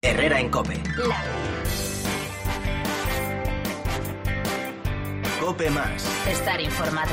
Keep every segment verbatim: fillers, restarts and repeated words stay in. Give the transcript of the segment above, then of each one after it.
Herrera en COPE. La... COPE más. Estar informado.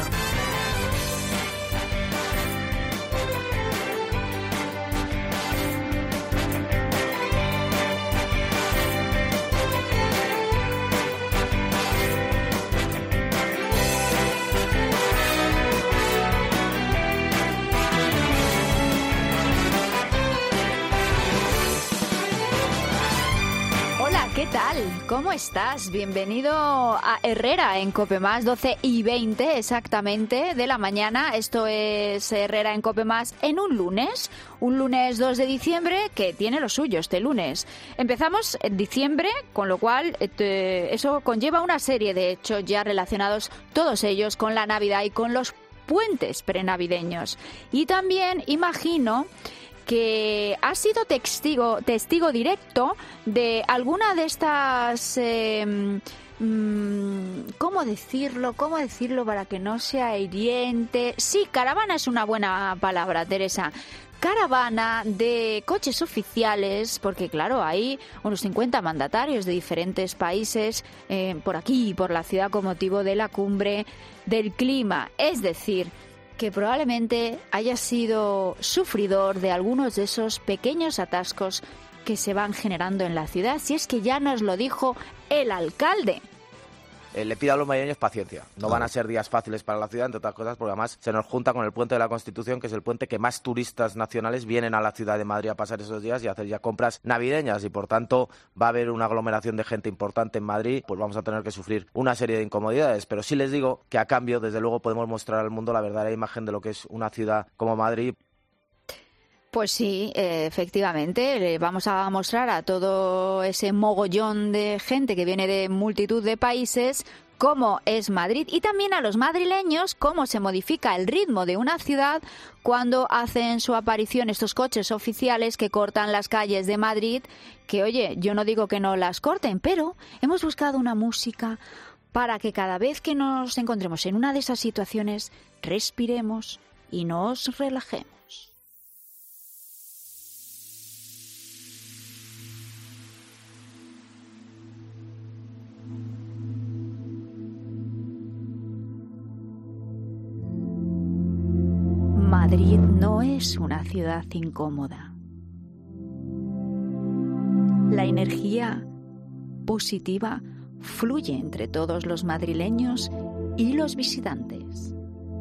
¿Qué tal? ¿Cómo estás? Bienvenido a Herrera en COPE más, doce y veinte exactamente de la mañana. Esto es Herrera en COPE más en un lunes, un lunes dos de diciembre que tiene lo suyo este lunes. Empezamos en diciembre, con lo cual este, eso conlleva una serie de hechos ya relacionados, todos ellos con la Navidad y con los puentes prenavideños. Y también imagino que has sido testigo, testigo directo de alguna de estas, eh, mmm, ¿cómo decirlo? ¿Cómo decirlo para que no sea hiriente? Sí, caravana es una buena palabra, Teresa. Caravana de coches oficiales, porque claro, hay unos cincuenta mandatarios de diferentes países eh, por aquí y por la ciudad con motivo de la cumbre del clima. Es decir, que probablemente haya sido sufridor de algunos de esos pequeños atascos que se van generando en la ciudad, si es que ya nos lo dijo el alcalde. Eh, le pido a los madrileños paciencia. No van a ser días fáciles para la ciudad, entre otras cosas, porque además se nos junta con el Puente de la Constitución, que es el puente que más turistas nacionales vienen a la ciudad de Madrid a pasar esos días y a hacer ya compras navideñas, y por tanto va a haber una aglomeración de gente importante en Madrid, pues vamos a tener que sufrir una serie de incomodidades. Pero sí les digo que a cambio, desde luego, podemos mostrar al mundo la verdadera imagen de lo que es una ciudad como Madrid. Pues sí, eh, efectivamente, le vamos a mostrar a todo ese mogollón de gente que viene de multitud de países cómo es Madrid, y también a los madrileños cómo se modifica el ritmo de una ciudad cuando hacen su aparición estos coches oficiales que cortan las calles de Madrid, que oye, yo no digo que no las corten, pero hemos buscado una música para que cada vez que nos encontremos en una de esas situaciones respiremos y nos relajemos. Madrid no es una ciudad incómoda. La energía positiva fluye entre todos los madrileños y los visitantes.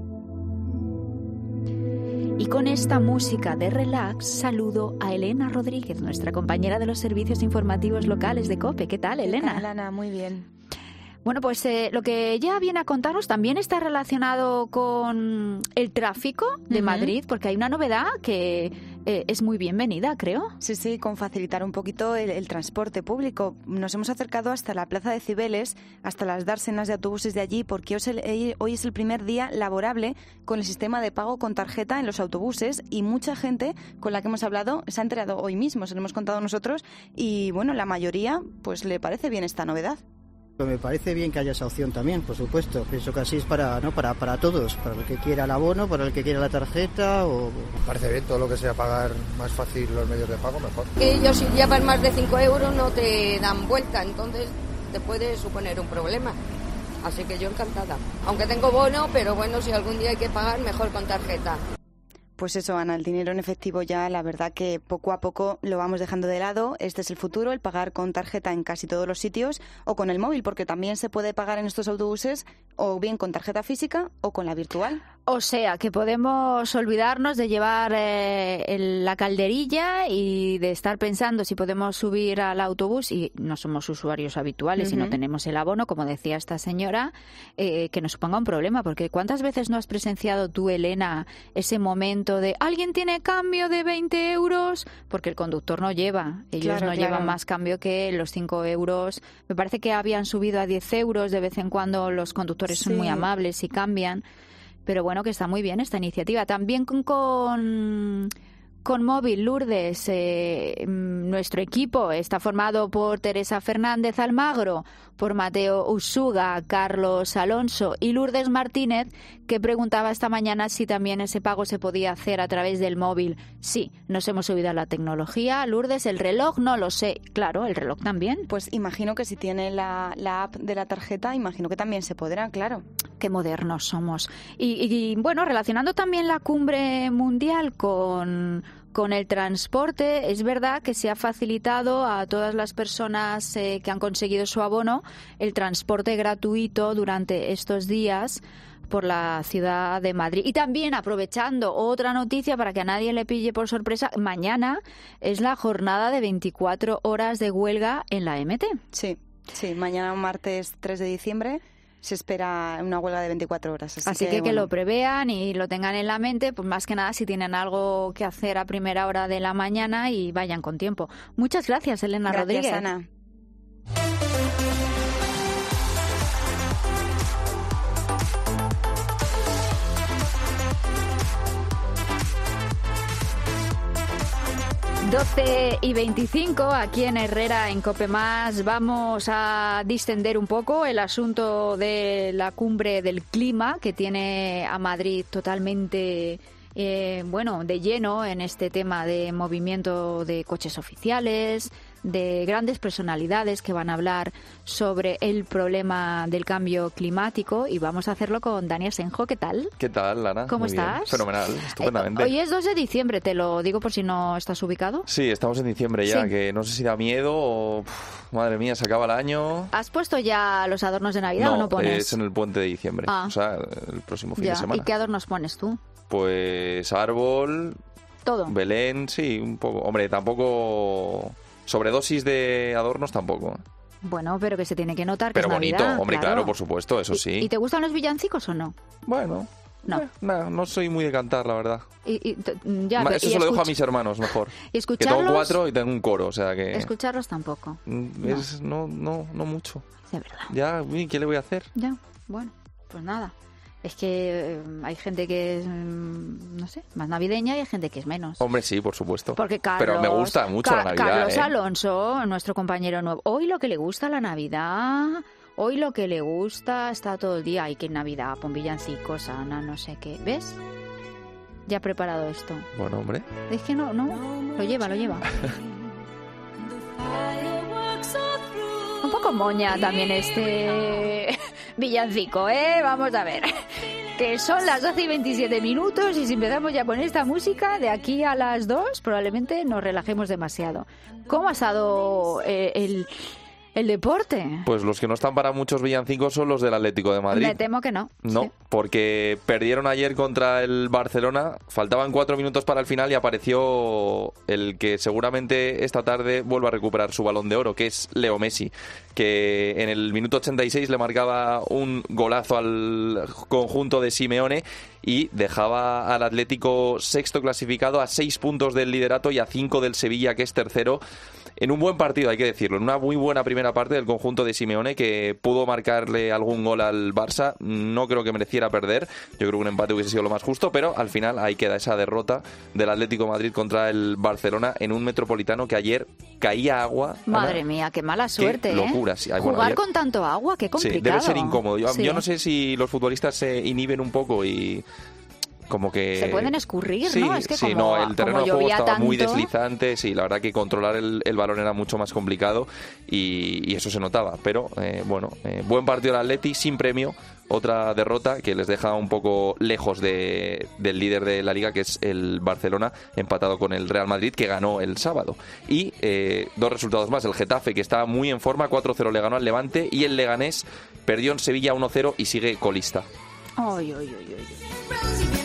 Y con esta música de relax saludo a Elena Rodríguez, nuestra compañera de los servicios informativos locales de COPE. ¿Qué tal, Elena? ¿Qué tal, Ana? Muy bien. Bueno, pues eh, lo que ella viene a contarnos también está relacionado con el tráfico de uh-huh. Madrid, porque hay una novedad que eh, es muy bienvenida, creo. Sí, sí, con facilitar un poquito el, el transporte público. Nos hemos acercado hasta la Plaza de Cibeles, hasta las dársenas de autobuses de allí, porque hoy es el primer día laborable con el sistema de pago con tarjeta en los autobuses, y mucha gente con la que hemos hablado se ha enterado hoy mismo, se lo hemos contado nosotros, y bueno, la mayoría pues le parece bien esta novedad. Me parece bien que haya esa opción también, por supuesto. Pienso que así es para, ¿no? para, para todos, para el que quiera el abono, para el que quiera la tarjeta. O... Me parece bien, todo lo que sea pagar más fácil los medios de pago, mejor. Ellos si llevan más de cinco euros no te dan vuelta, entonces te puede suponer un problema. Así que yo encantada. Aunque tengo bono, pero bueno, si algún día hay que pagar, mejor con tarjeta. Pues eso, Ana, el dinero en efectivo ya, la verdad que poco a poco lo vamos dejando de lado. Este es el futuro, el pagar con tarjeta en casi todos los sitios, o con el móvil, porque también se puede pagar en estos autobuses o bien con tarjeta física o con la virtual. O sea, que podemos olvidarnos de llevar eh, el, la calderilla y de estar pensando si podemos subir al autobús, y no somos usuarios habituales uh-huh. y no tenemos el abono, como decía esta señora, eh, que nos suponga un problema, porque ¿cuántas veces no has presenciado tú, Elena, ese momento de alguien tiene cambio de veinte euros? Porque el conductor no lleva, ellos claro, no claro. llevan más cambio que los cinco euros. Me parece que habían subido a diez euros, de vez en cuando los conductores sí. son muy amables y cambian. Pero bueno, que está muy bien esta iniciativa. También con, con, con móvil, Lourdes. Eh, nuestro equipo está formado por Teresa Fernández Almagro, por Mateo Usuga, Carlos Alonso y Lourdes Martínez, que preguntaba esta mañana si también ese pago se podía hacer a través del móvil. Sí, nos hemos subido a la tecnología. Lourdes, el reloj no lo sé. Claro, el reloj también. Pues imagino que si tiene la, la app de la tarjeta, imagino que también se podrá, claro. Qué modernos somos. Y, y bueno, relacionando también la cumbre mundial con, con el transporte, es verdad que se ha facilitado a todas las personas eh, que han conseguido su abono el transporte gratuito durante estos días por la ciudad de Madrid. Y también, aprovechando otra noticia para que a nadie le pille por sorpresa, mañana es la jornada de veinticuatro horas de huelga en la M T. Sí, sí, mañana martes tres de diciembre se espera una huelga de veinticuatro horas. Así, así que, que que bueno. lo prevean y lo tengan en la mente, pues más que nada si tienen algo que hacer a primera hora de la mañana y vayan con tiempo. Muchas gracias, Elena Gracias, Rodríguez. Ana. doce y veinticinco, aquí en Herrera, en COPEMás, vamos a distender un poco el asunto de la cumbre del clima que tiene a Madrid totalmente, eh, bueno, de lleno en este tema de movimiento de coches oficiales, de grandes personalidades que van a hablar sobre el problema del cambio climático, y vamos a hacerlo con Dani Asenjo. ¿Qué tal? ¿Qué tal, Lara? ¿Cómo Muy estás? Bien. Fenomenal, estupendamente. Eh, hoy es dos de diciembre, te lo digo por si no estás ubicado. Sí, estamos en diciembre ya, Sí. que no sé si da miedo o... Uf, madre mía, se acaba el año. ¿Has puesto ya los adornos de Navidad no, o no pones? es en el puente de diciembre, Ah. o sea, el próximo fin Ya. de semana. ¿Y qué adornos pones tú? Pues árbol, Todo. Belén, sí, un poco. Hombre, tampoco... Sobredosis de adornos tampoco. Bueno, pero que se tiene que notar que Pero es bonito, Navidad, hombre, claro. por supuesto, eso ¿Y- sí. ¿Y te gustan los villancicos o no? Bueno, No. eh, no, no soy muy de cantar, la verdad. Y, y t- ya, Ma- pero- Eso y se lo dejo a escuch- mis hermanos mejor. Y Que escucharlos, tengo cuatro y tengo un coro, o sea que... escucharlos tampoco. Mm, Es, no, no, no mucho. De verdad. Ya, uy, ¿qué le voy a hacer? Ya, bueno, pues nada. Es que eh, hay gente que es, mm, no sé, más navideña y hay gente que es menos. Hombre, sí, por supuesto. Porque Carlos, Pero me gusta mucho Ca- la Navidad. Carlos ¿eh? Alonso, nuestro compañero nuevo, hoy lo que le gusta la Navidad, hoy lo que le gusta está todo el día. Ay, que Navidad, pon villancicos, Ana, no sé qué. ¿Ves? Ya ha preparado esto. Bueno, hombre. Es que no, no, lo lleva, lo lleva. Un poco moña también este villancico, ¿eh? Vamos a ver. Que son las doce y veintisiete minutos y si empezamos ya con esta música, de aquí a las dos probablemente nos relajemos demasiado. ¿Cómo ha estado eh, el, el deporte? Pues los que no están para muchos villancicos son los del Atlético de Madrid. Me temo que no. No, Sí. porque perdieron ayer contra el Barcelona, faltaban cuatro minutos para el final y apareció el que seguramente esta tarde vuelva a recuperar su Balón de Oro, que es Leo Messi, que en el minuto ochenta y seis le marcaba un golazo al conjunto de Simeone y dejaba al Atlético sexto clasificado a seis puntos del liderato y a cinco del Sevilla, que es tercero. En un buen partido, hay que decirlo, en una muy buena primera parte del conjunto de Simeone, que pudo marcarle algún gol al Barça. No creo que mereciera perder, yo creo que un empate hubiese sido lo más justo, pero al final ahí queda esa derrota del Atlético de Madrid contra el Barcelona en un Metropolitano que ayer caía agua. Madre Ana, mía, qué mala suerte, qué locura. ¿eh? Sí, ay, bueno, Jugar ayer- con tanto agua, qué complicado. Sí, debe ser incómodo. Yo, Sí. yo no sé si los futbolistas se inhiben un poco y como que... Se pueden escurrir, sí, ¿no? Es que sí, como- no, el terreno como de juego llovía estaba muy tanto- deslizante, sí, la verdad que controlar el, el balón era mucho más complicado y, y eso se notaba, pero eh, bueno, eh, buen partido del Atleti, sin premio, otra derrota que les deja un poco lejos de, del líder de la Liga, que es el Barcelona, empatado con el Real Madrid, que ganó el sábado. Y eh, dos resultados más, el Getafe, que estaba muy en forma, cuatro cero le ganó al Levante, y el Leganés perdió en Sevilla uno cero y sigue colista. Ay, ay, ay, ay.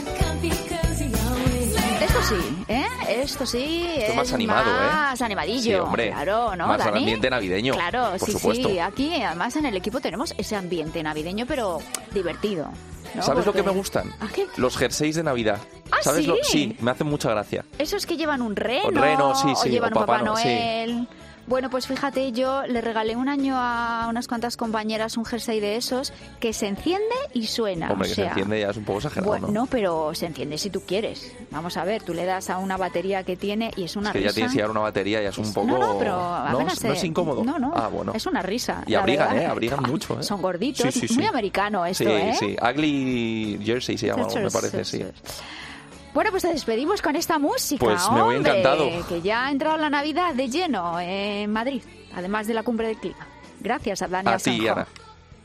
Esto sí, ¿eh? Esto sí Esto es más animado, ¿eh? más animadillo. Sí, hombre. Claro, ¿no, Más al Dani? ambiente navideño, Claro, por sí, supuesto. sí. Aquí, además, en el equipo tenemos ese ambiente navideño, pero divertido. ¿no? ¿Sabes lo Porque- que me gustan? ¿Ah, qué? Los jerseys de Navidad. ¿Ah, ¿Sabes sí? Lo? Sí, me hacen mucha gracia. Esos que llevan un reno, Un reno, sí, o sí, llevan o un Papá Papá No- sí. Noel. Bueno, pues fíjate, yo le regalé un año a unas cuantas compañeras un jersey de esos que se enciende y suena. Hombre, o que sea, se enciende ya es un poco exagerado, bueno, ¿no? no, pero se enciende si tú quieres. Vamos a ver, tú le das a una batería que tiene y es una Es que risa. ya tienes que llevar una batería, ya es un poco... No, no, pero no, apenas no es incómodo. No, no, ah, bueno. es una risa. Y la abrigan, verdad. ¿eh? Abrigan mucho, ¿eh? Son gorditos, Sí, sí, sí. muy americano esto, sí, ¿eh? Sí, Ugly Jersey se llama, me parece, sí. Bueno, pues te despedimos con esta música. Pues me voy hombre, encantado. Que ya ha entrado la Navidad de lleno en Madrid, además de la cumbre del clima. Gracias a Dani A ti, Asenjo. Ana.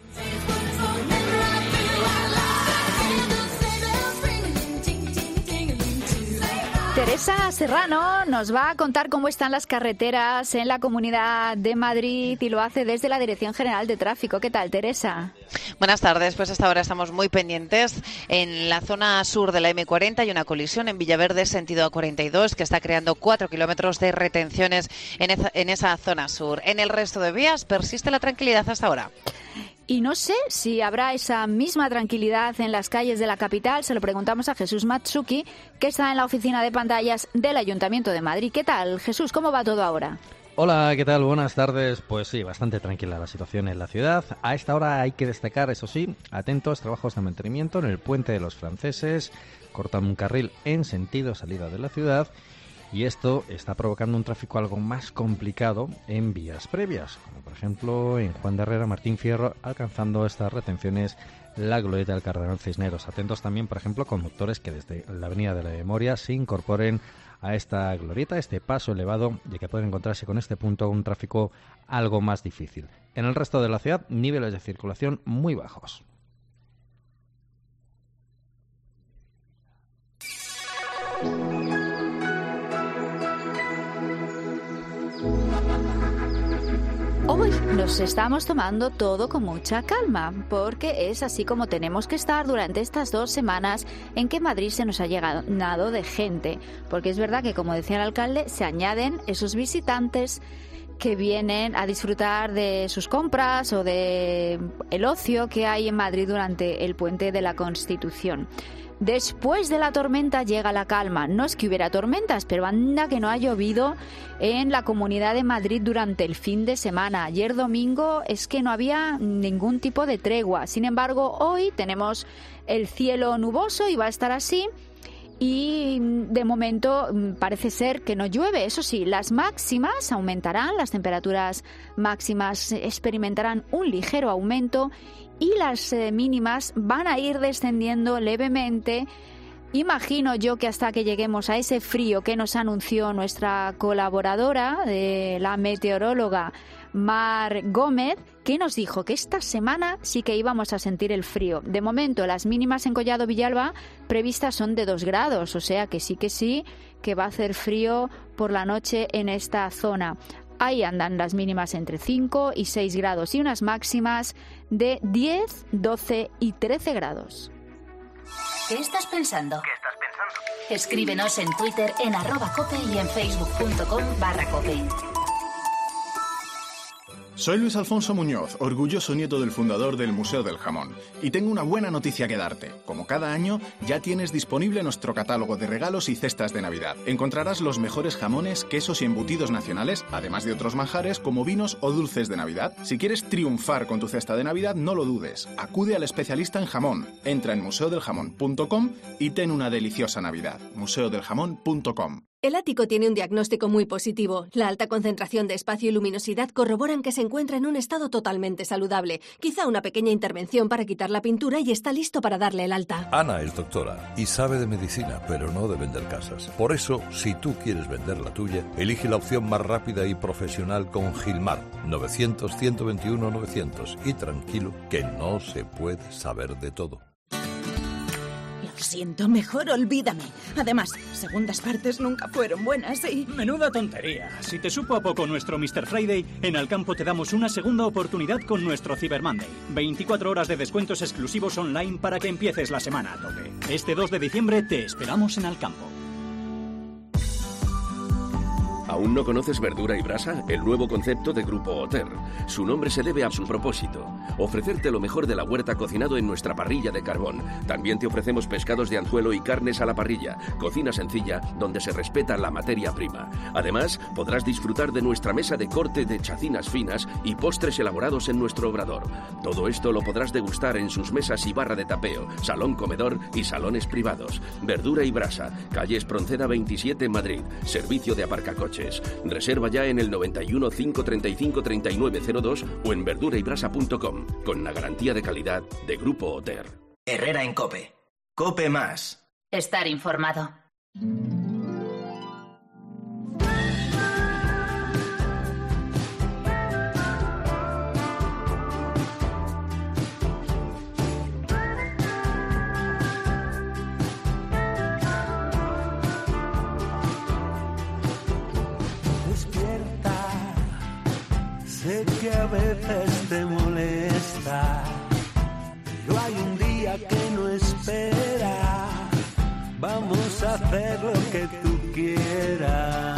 Teresa Serrano nos va a contar cómo están las carreteras en la Comunidad de Madrid y lo hace desde la Dirección General de Tráfico. ¿Qué tal, Teresa? Buenas tardes, pues hasta ahora estamos muy pendientes. En la zona sur de la eme cuarenta hay una colisión en Villaverde, sentido A cuarenta y dos, que está creando cuatro kilómetros de retenciones en esa, en esa zona sur. En el resto de vías persiste la tranquilidad hasta ahora. Y no sé si habrá esa misma tranquilidad en las calles de la capital. Se lo preguntamos a Jesús Matsuki, que está en la oficina de pantallas del Ayuntamiento de Madrid. ¿Qué tal, Jesús? ¿Cómo va todo ahora? Hola, ¿qué tal? Buenas tardes. Pues sí, bastante tranquila la situación en la ciudad. A esta hora hay que destacar, eso sí, atentos, trabajos de mantenimiento en el Puente de los Franceses. Cortan un carril en sentido salida de la ciudad. Y esto está provocando un tráfico algo más complicado en vías previas, como por ejemplo en Juan de Herrera, Martín Fierro, alcanzando estas retenciones la glorieta del Cardenal Cisneros. Atentos también, por ejemplo, conductores que desde la Avenida de la Memoria se incorporen a esta glorieta, este paso elevado, ya que pueden encontrarse con este punto un tráfico algo más difícil. En el resto de la ciudad, niveles de circulación muy bajos. Hoy nos estamos tomando todo con mucha calma, porque es así como tenemos que estar durante estas dos semanas en que Madrid se nos ha llenado de gente. Porque es verdad que, como decía el alcalde, se añaden esos visitantes que vienen a disfrutar de sus compras o de el ocio que hay en Madrid durante el Puente de la Constitución. Después de la tormenta llega la calma. No es que hubiera tormentas, pero anda que no ha llovido en la Comunidad de Madrid durante el fin de semana. Ayer domingo es que no había ningún tipo de tregua. Sin embargo, hoy tenemos el cielo nuboso y va a estar así. Y de momento parece ser que no llueve. Eso sí, las máximas aumentarán, las temperaturas máximas experimentarán un ligero aumento y las eh, mínimas van a ir descendiendo levemente. Imagino yo que hasta que lleguemos a ese frío que nos anunció nuestra colaboradora, de la meteoróloga Mar Gómez, que nos dijo que esta semana sí que íbamos a sentir el frío. De momento, las mínimas en Collado Villalba previstas son de dos grados, o sea que sí que sí, que va a hacer frío por la noche en esta zona. Ahí andan las mínimas entre cinco y seis grados y unas máximas de diez, doce y trece grados. ¿Qué estás pensando? ¿Qué estás pensando? Escríbenos en Twitter en arroba cope y en facebook.com barra cope. Soy Luis Alfonso Muñoz, orgulloso nieto del fundador del Museo del Jamón, y tengo una buena noticia que darte. Como cada año, ya tienes disponible nuestro catálogo de regalos y cestas de Navidad. Encontrarás los mejores jamones, quesos y embutidos nacionales, además de otros manjares como vinos o dulces de Navidad. Si quieres triunfar con tu cesta de Navidad, no lo dudes. Acude al especialista en jamón. Entra en museo del jamón punto com y ten una deliciosa Navidad. museo del jamón punto com. El ático tiene un diagnóstico muy positivo. La alta concentración de espacio y luminosidad corroboran que se encuentra en un estado totalmente saludable. Quizá una pequeña intervención para quitar la pintura y está listo para darle el alta. Ana es doctora y sabe de medicina, pero no de vender casas. Por eso, si tú quieres vender la tuya, elige la opción más rápida y profesional con Gilmar. novecientos, ciento veintiuno, novecientos. Y tranquilo, que no se puede saber de todo. Lo siento, mejor olvídame. Además, segundas partes nunca fueron buenas y... Menuda tontería. Si te supo a poco nuestro mister Friday, en Alcampo te damos una segunda oportunidad con nuestro Cyber Monday. veinticuatro horas de descuentos exclusivos online para que empieces la semana a tope. Este dos de diciembre te esperamos en Alcampo. ¿Aún no conoces Verdura y Brasa? El nuevo concepto de Grupo Oter. Su nombre se debe a su propósito: ofrecerte lo mejor de la huerta cocinado en nuestra parrilla de carbón. También te ofrecemos pescados de anzuelo y carnes a la parrilla. Cocina sencilla donde se respeta la materia prima. Además, podrás disfrutar de nuestra mesa de corte de chacinas finas y postres elaborados en nuestro obrador. Todo esto lo podrás degustar en sus mesas y barra de tapeo, salón comedor y salones privados. Verdura y Brasa, calle Espronceda veintisiete, Madrid. Servicio de aparcacoches. Reserva ya en el noventa y uno, cinco treinta y cinco, treinta y nueve cero dos o en verdura y brasa punto com, con la garantía de calidad de Grupo Oter. Herrera en COPE. COPE más. Estar informado. Sé que a veces te molesta, pero hay un día que no espera. Vamos a hacer lo que tú quieras.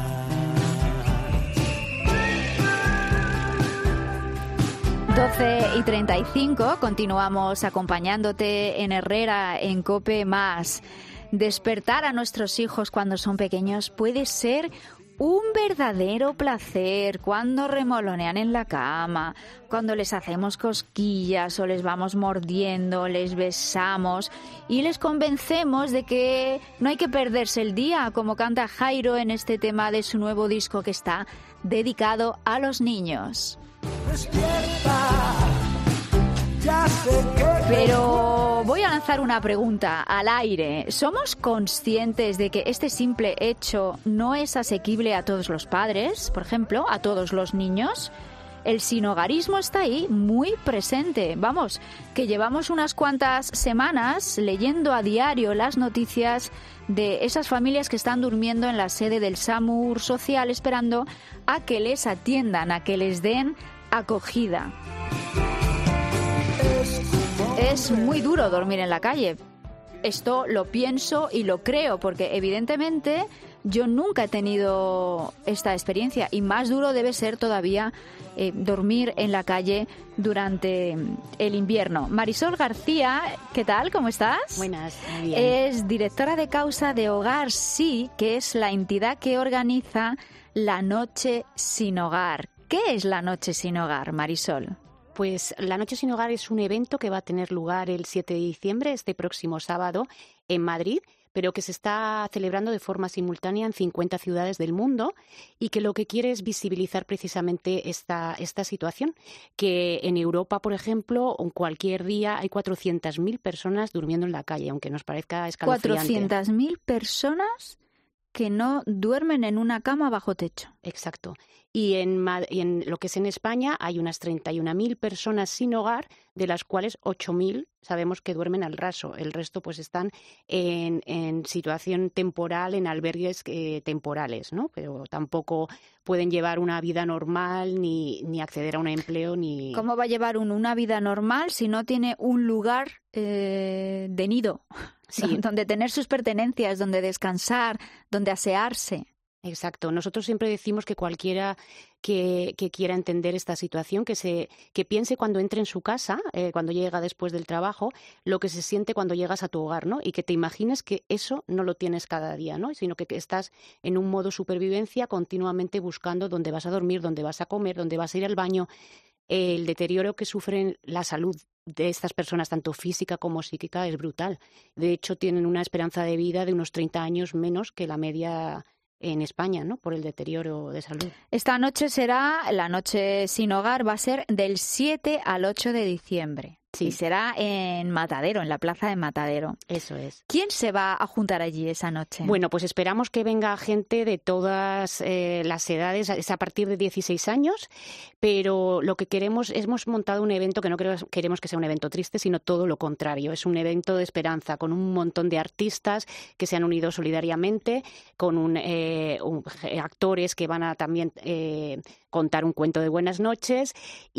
doce y treinta y cinco, continuamos acompañándote en Herrera en COPE más. Despertar a nuestros hijos cuando son pequeños puede ser un verdadero placer cuando remolonean en la cama, cuando les hacemos cosquillas o les vamos mordiendo, les besamos y les convencemos de que no hay que perderse el día, como canta Jairo en este tema de su nuevo disco que está dedicado a los niños. Despierta, ya sé que... Pero voy a lanzar una pregunta al aire. ¿Somos conscientes de que este simple hecho no es asequible a todos los padres, por ejemplo, a todos los niños? El sinhogarismo está ahí, muy presente. Vamos, que llevamos unas cuantas semanas leyendo a diario las noticias de esas familias que están durmiendo en la sede del SAMUR social esperando a que les atiendan, a que les den acogida. Es muy duro dormir en la calle. Esto lo pienso y lo creo porque evidentemente yo nunca he tenido esta experiencia y más duro debe ser todavía eh, dormir en la calle durante el invierno. Marisol García, ¿qué tal? ¿Cómo estás? Buenas, muy bien. Es directora de causa de Hogar Sí, que es la entidad que organiza la Noche Sin Hogar. ¿Qué es la Noche Sin Hogar, Marisol? Pues la Noche Sin Hogar es un evento que va a tener lugar el siete de diciembre, este próximo sábado, en Madrid, pero que se está celebrando de forma simultánea en cincuenta ciudades del mundo y que lo que quiere es visibilizar precisamente esta, esta situación, que en Europa, por ejemplo, en cualquier día hay cuatrocientas mil personas durmiendo en la calle, aunque nos parezca escalofriante. cuatrocientas mil personas que no duermen en una cama bajo techo. Exacto. Y en, y en lo que es en España hay unas treinta y una mil personas sin hogar, de las cuales ocho mil sabemos que duermen al raso. El resto pues están en, en situación temporal, en albergues eh, temporales, ¿no? Pero tampoco pueden llevar una vida normal ni, ni acceder a un empleo. ni ¿Cómo va a llevar uno una vida normal si no tiene un lugar eh, de nido? Sí. Donde tener sus pertenencias, donde descansar, donde asearse. Exacto. Nosotros siempre decimos que cualquiera que, que quiera entender esta situación, que se que piense cuando entre en su casa, eh, cuando llega después del trabajo, lo que se siente cuando llegas a tu hogar, ¿no? Y que te imagines que eso no lo tienes cada día, ¿no? Sino que, que estás en un modo supervivencia continuamente buscando dónde vas a dormir, dónde vas a comer, dónde vas a ir al baño. El deterioro que sufren la salud de estas personas, tanto física como psíquica, es brutal. De hecho, tienen una esperanza de vida de unos treinta años menos que la media en España, ¿no? Por el deterioro de salud. Esta noche será, la Noche Sin Hogar va a ser del siete al ocho de diciembre. Sí. Y será en Matadero, en la plaza de Matadero. Eso es. ¿Quién se va a juntar allí esa noche? Bueno, pues esperamos que venga gente de todas eh, las edades, es a partir de dieciséis años, pero lo que queremos, hemos montado un evento que no queremos que sea un evento triste, sino todo lo contrario. Es un evento de esperanza, con un montón de artistas que se han unido solidariamente, con un, eh, un, actores que van a también eh, contar un cuento de buenas noches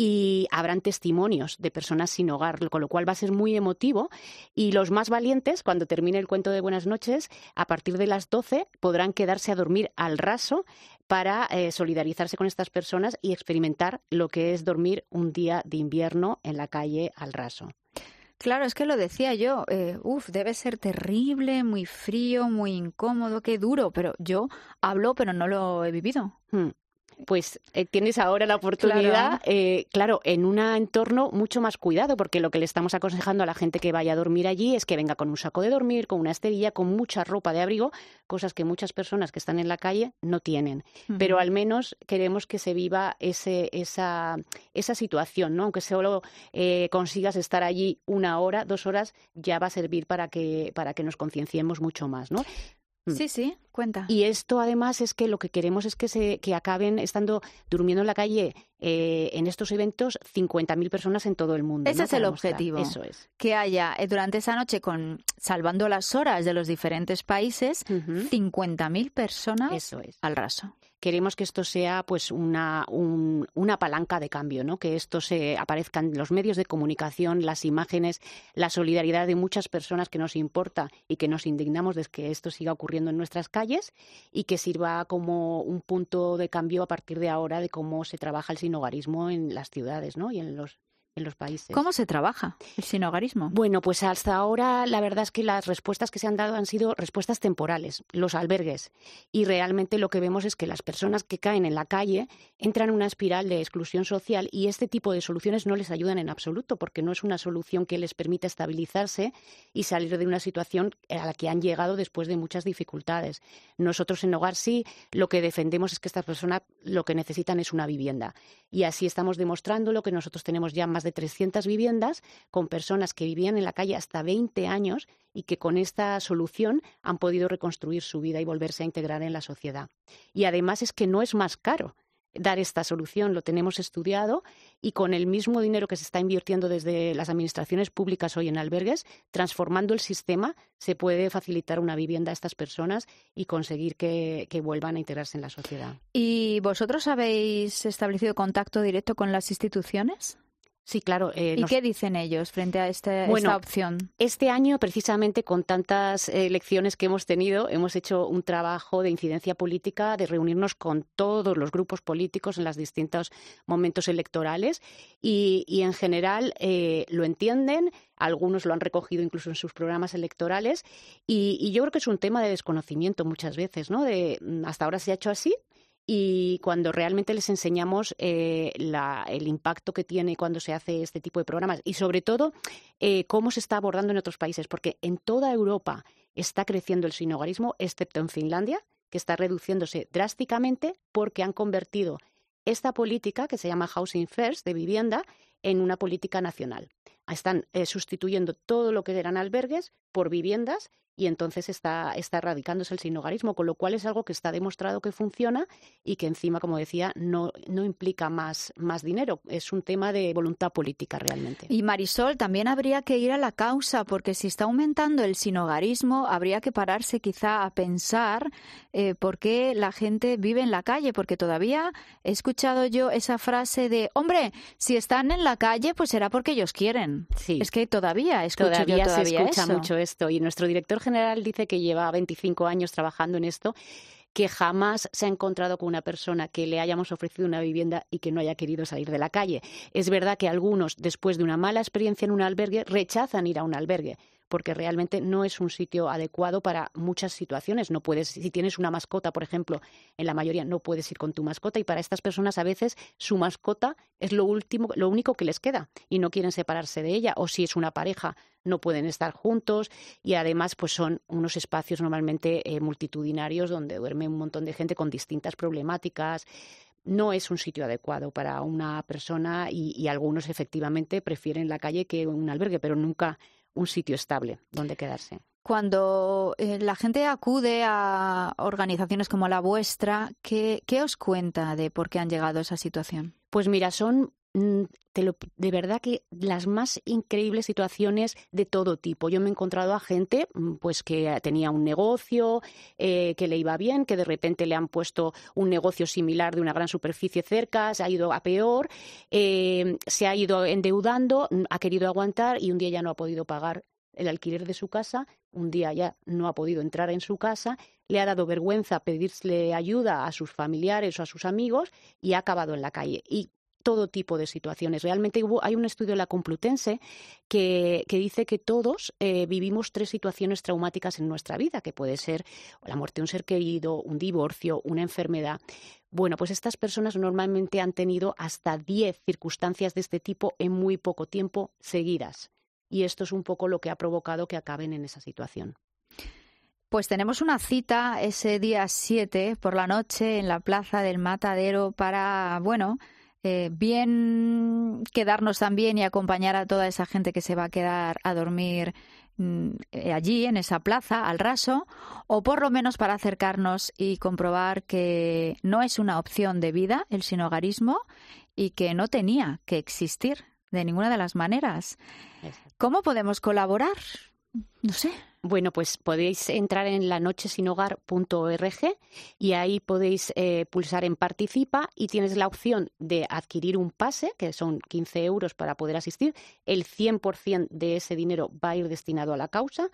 y habrán testimonios de personas sin hogar, con lo cual va a ser muy emotivo. Y los más valientes, cuando termine el cuento de buenas noches, a partir de las doce podrán quedarse a dormir al raso para eh, solidarizarse con estas personas y experimentar lo que es dormir un día de invierno en la calle al raso. Claro, es que lo decía yo, eh, uf, debe ser terrible, muy frío, muy incómodo, qué duro, pero yo hablo, pero no lo he vivido. Hmm. Pues eh, tienes ahora la oportunidad, claro. Eh, claro, en un entorno mucho más cuidado, porque lo que le estamos aconsejando a la gente que vaya a dormir allí es que venga con un saco de dormir, con una esterilla, con mucha ropa de abrigo, cosas que muchas personas que están en la calle no tienen. Uh-huh. Pero al menos queremos que se viva ese, esa, esa situación, ¿no? Aunque solo eh, consigas estar allí una hora, dos horas, ya va a servir para que, para que nos concienciemos mucho más, ¿no? Sí, sí, cuenta. Y esto además es que lo que queremos es que se que acaben estando durmiendo en la calle eh, en estos eventos cincuenta mil personas en todo el mundo. Ese ¿no? es Para el mostrar. objetivo. Eso es. Que haya eh, durante esa noche, con salvando las horas de los diferentes países, uh-huh. cincuenta mil personas Eso es. al raso. Queremos que esto sea pues una, un, una palanca de cambio, ¿no? Que esto se aparezca en los medios de comunicación, las imágenes, la solidaridad de muchas personas que nos importa y que nos indignamos de que esto siga ocurriendo en nuestras calles y que sirva como un punto de cambio a partir de ahora de cómo se trabaja el sinhogarismo en las ciudades, ¿no? Y en los en los países. ¿Cómo se trabaja el sinhogarismo? Bueno, pues hasta ahora la verdad es que las respuestas que se han dado han sido respuestas temporales, los albergues. Y realmente lo que vemos es que las personas que caen en la calle entran en una espiral de exclusión social y este tipo de soluciones no les ayudan en absoluto porque no es una solución que les permita estabilizarse y salir de una situación a la que han llegado después de muchas dificultades. Nosotros en Hogar Sí lo que defendemos es que estas personas lo que necesitan es una vivienda. Y así estamos demostrando lo que nosotros tenemos ya más de trescientas viviendas con personas que vivían en la calle hasta veinte años y que con esta solución han podido reconstruir su vida y volverse a integrar en la sociedad. Y además es que no es más caro dar esta solución, lo tenemos estudiado y con el mismo dinero que se está invirtiendo desde las administraciones públicas hoy en albergues, transformando el sistema, se puede facilitar una vivienda a estas personas y conseguir que, que vuelvan a integrarse en la sociedad. ¿Y vosotros habéis establecido contacto directo con las instituciones? Sí, claro. Eh, ¿Y nos... qué dicen ellos frente a este, bueno, esta opción? Este año, precisamente con tantas eh, elecciones que hemos tenido, hemos hecho un trabajo de incidencia política, de reunirnos con todos los grupos políticos en los distintos momentos electorales y, y en general eh, lo entienden, algunos lo han recogido incluso en sus programas electorales y, y yo creo que es un tema de desconocimiento muchas veces, ¿no? De hasta ahora se ha hecho así. Y cuando realmente les enseñamos eh, la, el impacto que tiene cuando se hace este tipo de programas y sobre todo eh, cómo se está abordando en otros países, porque en toda Europa está creciendo el sinhogarismo, excepto en Finlandia, que está reduciéndose drásticamente porque han convertido esta política, que se llama Housing First, de vivienda, en una política nacional. Están eh, sustituyendo todo lo que eran albergues por viviendas y entonces está, está erradicándose el sinhogarismo, con lo cual es algo que está demostrado que funciona y que encima, como decía, no, no implica más, más dinero. Es un tema de voluntad política realmente. Y Marisol, también habría que ir a la causa, porque si está aumentando el sinhogarismo, habría que pararse quizá a pensar eh, por qué la gente vive en la calle, porque todavía he escuchado yo esa frase de, hombre, si están en la calle, pues será porque ellos quieren. Sí. Es que todavía escucho todavía yo todavía se escucha eso. mucho esto y nuestro director general dice que lleva veinticinco años trabajando en esto, que jamás se ha encontrado con una persona que le hayamos ofrecido una vivienda y que no haya querido salir de la calle. Es verdad que algunos, después de una mala experiencia en un albergue, rechazan ir a un albergue, porque realmente no es un sitio adecuado para muchas situaciones. No puedes, si tienes una mascota, por ejemplo, en la mayoría no puedes ir con tu mascota y para estas personas a veces su mascota es lo último, lo único que les queda y no quieren separarse de ella. O si es una pareja, no pueden estar juntos y además pues son unos espacios normalmente eh, multitudinarios donde duerme un montón de gente con distintas problemáticas. No es un sitio adecuado para una persona y, y algunos efectivamente prefieren la calle que un albergue, pero nunca un sitio estable donde quedarse. Cuando eh, la gente acude a organizaciones como la vuestra, ¿qué, ¿qué os cuenta de por qué han llegado a esa situación? Pues mira, son Te lo, de verdad que las más increíbles situaciones de todo tipo. Yo me he encontrado a gente pues que tenía un negocio, eh, que le iba bien, que de repente le han puesto un negocio similar de una gran superficie cerca, se ha ido a peor, eh, se ha ido endeudando, ha querido aguantar y un día ya no ha podido pagar el alquiler de su casa, un día ya no ha podido entrar en su casa, le ha dado vergüenza pedirle ayuda a sus familiares o a sus amigos y ha acabado en la calle. Y todo tipo de situaciones. Realmente hubo, hay un estudio de la Complutense que, que dice que todos eh, vivimos tres situaciones traumáticas en nuestra vida, que puede ser la muerte de un ser querido, un divorcio, una enfermedad. Bueno, pues estas personas normalmente han tenido hasta diez circunstancias de este tipo en muy poco tiempo seguidas. Y esto es un poco lo que ha provocado que acaben en esa situación. Pues tenemos una cita ese día siete por la noche en la Plaza del Matadero para, bueno, Eh, bien quedarnos también y acompañar a toda esa gente que se va a quedar a dormir eh, allí, en esa plaza, al raso, o por lo menos para acercarnos y comprobar que no es una opción de vida el sinhogarismo y que no tenía que existir de ninguna de las maneras. ¿Cómo podemos colaborar? No sé. Bueno, pues podéis entrar en la noche sin hogar punto org y ahí podéis eh, pulsar en Participa y tienes la opción de adquirir un pase, que son quince euros para poder asistir. El cien por ciento de ese dinero va a ir destinado a la causa,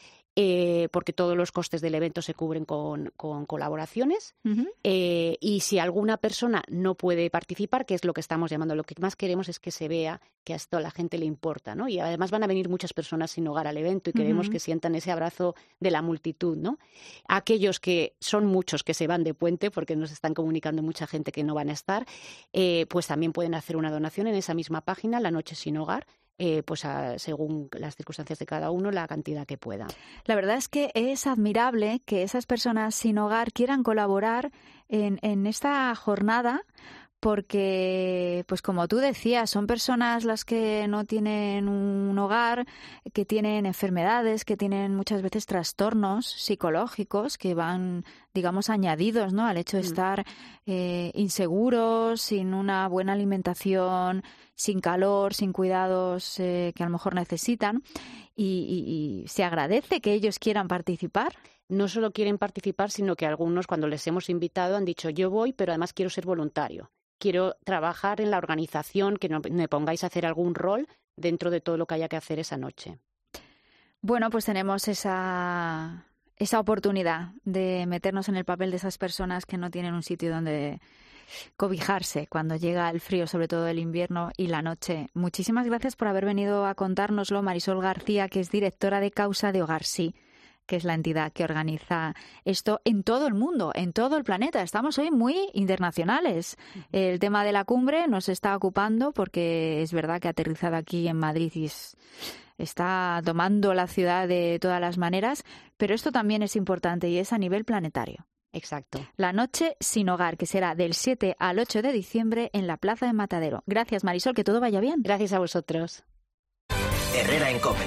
eh, porque todos los costes del evento se cubren con, con colaboraciones. Uh-huh. Eh, y si alguna persona no puede participar, que es lo que estamos llamando, lo que más queremos es que se vea que a esto a la gente le importa, ¿no? Y además van a venir muchas personas sin hogar al evento y queremos uh-huh. que sientan ese abrazo de la multitud, ¿no? Aquellos que son muchos que se van de puente, porque nos están comunicando mucha gente que no van a estar, eh, pues también pueden hacer una donación en esa misma página, La Noche Sin Hogar, Eh, pues a, según las circunstancias de cada uno, la cantidad que pueda. La verdad es que es admirable que esas personas sin hogar quieran colaborar en, en esta jornada, porque, pues como tú decías, son personas las que no tienen un hogar, que tienen enfermedades, que tienen muchas veces trastornos psicológicos que van, digamos, añadidos, ¿no?, al hecho de estar eh, inseguros, sin una buena alimentación, sin calor, sin cuidados eh, que a lo mejor necesitan. Y, y, y se agradece que ellos quieran participar. No solo quieren participar, sino que algunos, cuando les hemos invitado, han dicho yo voy, pero además quiero ser voluntario. Quiero trabajar en la organización, que no, me pongáis a hacer algún rol dentro de todo lo que haya que hacer esa noche. Bueno, pues tenemos esa, esa oportunidad de meternos en el papel de esas personas que no tienen un sitio donde cobijarse cuando llega el frío, sobre todo el invierno y la noche. Muchísimas gracias por haber venido a contárnoslo, Marisol García, que es directora de Causa de Hogar Sí, que es la entidad que organiza esto en todo el mundo, en todo el planeta. Estamos hoy muy internacionales. El tema de la cumbre nos está ocupando porque es verdad que ha aterrizado aquí en Madrid y es, está tomando la ciudad de todas las maneras, pero esto también es importante y es a nivel planetario. Exacto. La Noche Sin Hogar, que será del siete al ocho de diciembre en la Plaza de Matadero. Gracias, Marisol, que todo vaya bien. Gracias a vosotros. Herrera en COPE.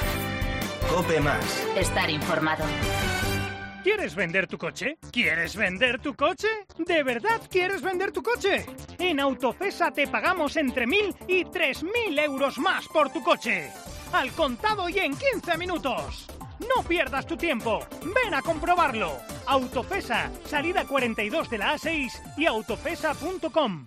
COPE Más. Estar informado. ¿Quieres vender tu coche? ¿Quieres vender tu coche? ¿De verdad quieres vender tu coche? En Autofesa te pagamos entre mil y tres mil euros más por tu coche. Al contado y en quince minutos. No pierdas tu tiempo. Ven a comprobarlo. Autofesa, salida cuarenta y dos de la A seis y autofesa punto com.